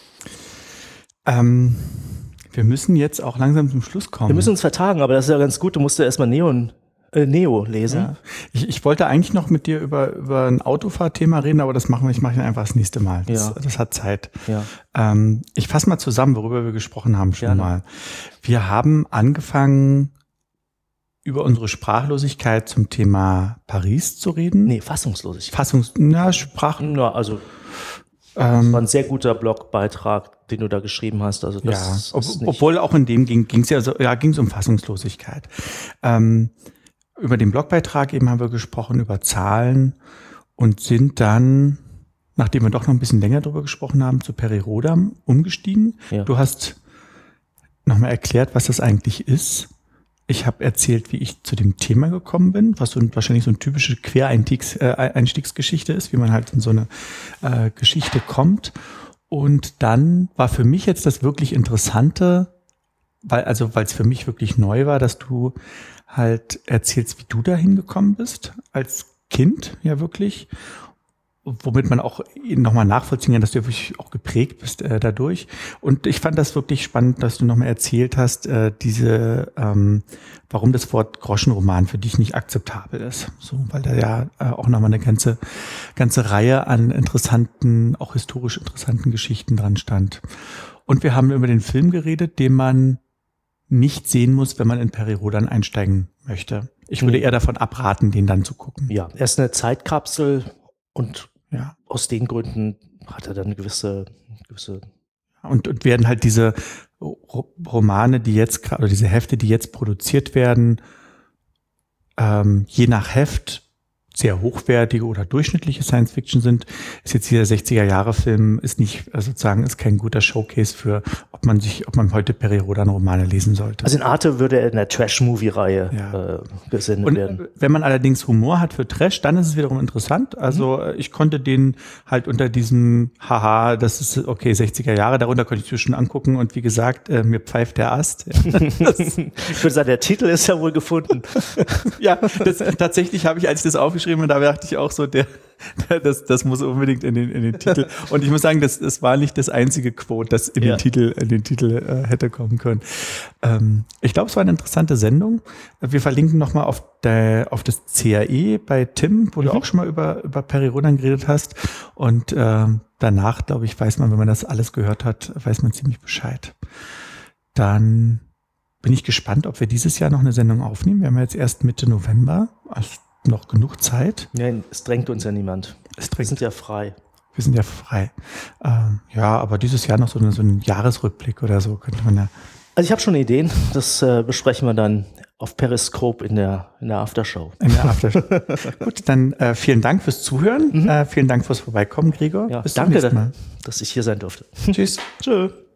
Wir müssen jetzt auch langsam zum Schluss kommen. Wir müssen uns vertagen, aber das ist ja ganz gut. Du musst ja erstmal Neo lesen. Ja. Ich wollte eigentlich noch mit dir über ein Autofahrthema reden, aber ich mache einfach das nächste Mal. Das hat Zeit. Ja. Ich fasse mal zusammen, worüber wir gesprochen haben schon mal. Wir haben angefangen, über unsere Sprachlosigkeit zum Thema Paris zu reden. Nee, Fassungslosigkeit. Also das war ein sehr guter Blogbeitrag, den du da geschrieben hast. Also das obwohl auch in dem ging es um Fassungslosigkeit. Über den Blogbeitrag eben haben wir gesprochen, über Zahlen und sind dann, nachdem wir doch noch ein bisschen länger drüber gesprochen haben, zu Perry Rhodan umgestiegen. Ja. Du hast nochmal erklärt, was das eigentlich ist. Ich habe erzählt, wie ich zu dem Thema gekommen bin, was wahrscheinlich so eine typische Quereinstiegsgeschichte ist, wie man halt in so eine Geschichte kommt. Und dann war für mich jetzt das wirklich Interessante, weil es für mich wirklich neu war, dass du halt erzählst, wie du dahin gekommen bist, als Kind, ja wirklich, womit man auch nochmal nachvollziehen kann, dass du wirklich auch geprägt bist dadurch. Und ich fand das wirklich spannend, dass du nochmal erzählt hast, warum das Wort Groschenroman für dich nicht akzeptabel ist. So, weil da ja auch nochmal eine ganze Reihe an interessanten, auch historisch interessanten Geschichten dran stand. Und wir haben über den Film geredet, den man nicht sehen muss, wenn man in Perry Rhodan einsteigen möchte. Ich würde eher davon abraten, den dann zu gucken. Ja, er ist eine Zeitkapsel und aus den Gründen hat er dann eine gewisse und werden halt diese Romane, oder diese Hefte, die jetzt produziert werden, je nach Heft sehr hochwertige oder durchschnittliche Science-Fiction sind, ist jetzt dieser 60er-Jahre-Film ist kein guter Showcase für, ob man heute Perry Rhodan-Romane lesen sollte. Also in Arte würde er in der Trash-Movie-Reihe gesendet werden. Wenn man allerdings Humor hat für Trash, dann ist es wiederum interessant. Also ich konnte den halt unter diesem das ist okay, 60er Jahre, darunter konnte ich zwischen angucken und wie gesagt, mir pfeift der Ast. Ja. Ich würde sagen, der Titel ist ja wohl gefunden. Ja, tatsächlich habe ich, als ich das aufgeschrieben geschrieben und da dachte ich auch so, das muss unbedingt in den Titel. Und ich muss sagen, das war nicht das einzige Quote, das in den Titel hätte kommen können. Ich glaube, es war eine interessante Sendung. Wir verlinken nochmal auf das CAE bei Tim, wo du auch schon mal über Peri Rodan geredet hast. Und danach, glaube ich, weiß man, wenn man das alles gehört hat, weiß man ziemlich Bescheid. Dann bin ich gespannt, ob wir dieses Jahr noch eine Sendung aufnehmen. Wir haben ja jetzt erst Mitte November, also noch genug Zeit. Nein, es drängt uns ja niemand. Wir sind ja frei. Wir sind ja frei. Ja, aber dieses Jahr noch so einen Jahresrückblick oder so könnte man ja. Also ich habe schon Ideen, das besprechen wir dann auf Periscope in der Aftershow. In der Aftershow. Gut, dann vielen Dank fürs Zuhören. Vielen Dank fürs Vorbeikommen, Gregor. Ja, bis zum danke, nächsten Mal. dass ich hier sein durfte. Tschüss. Tschö.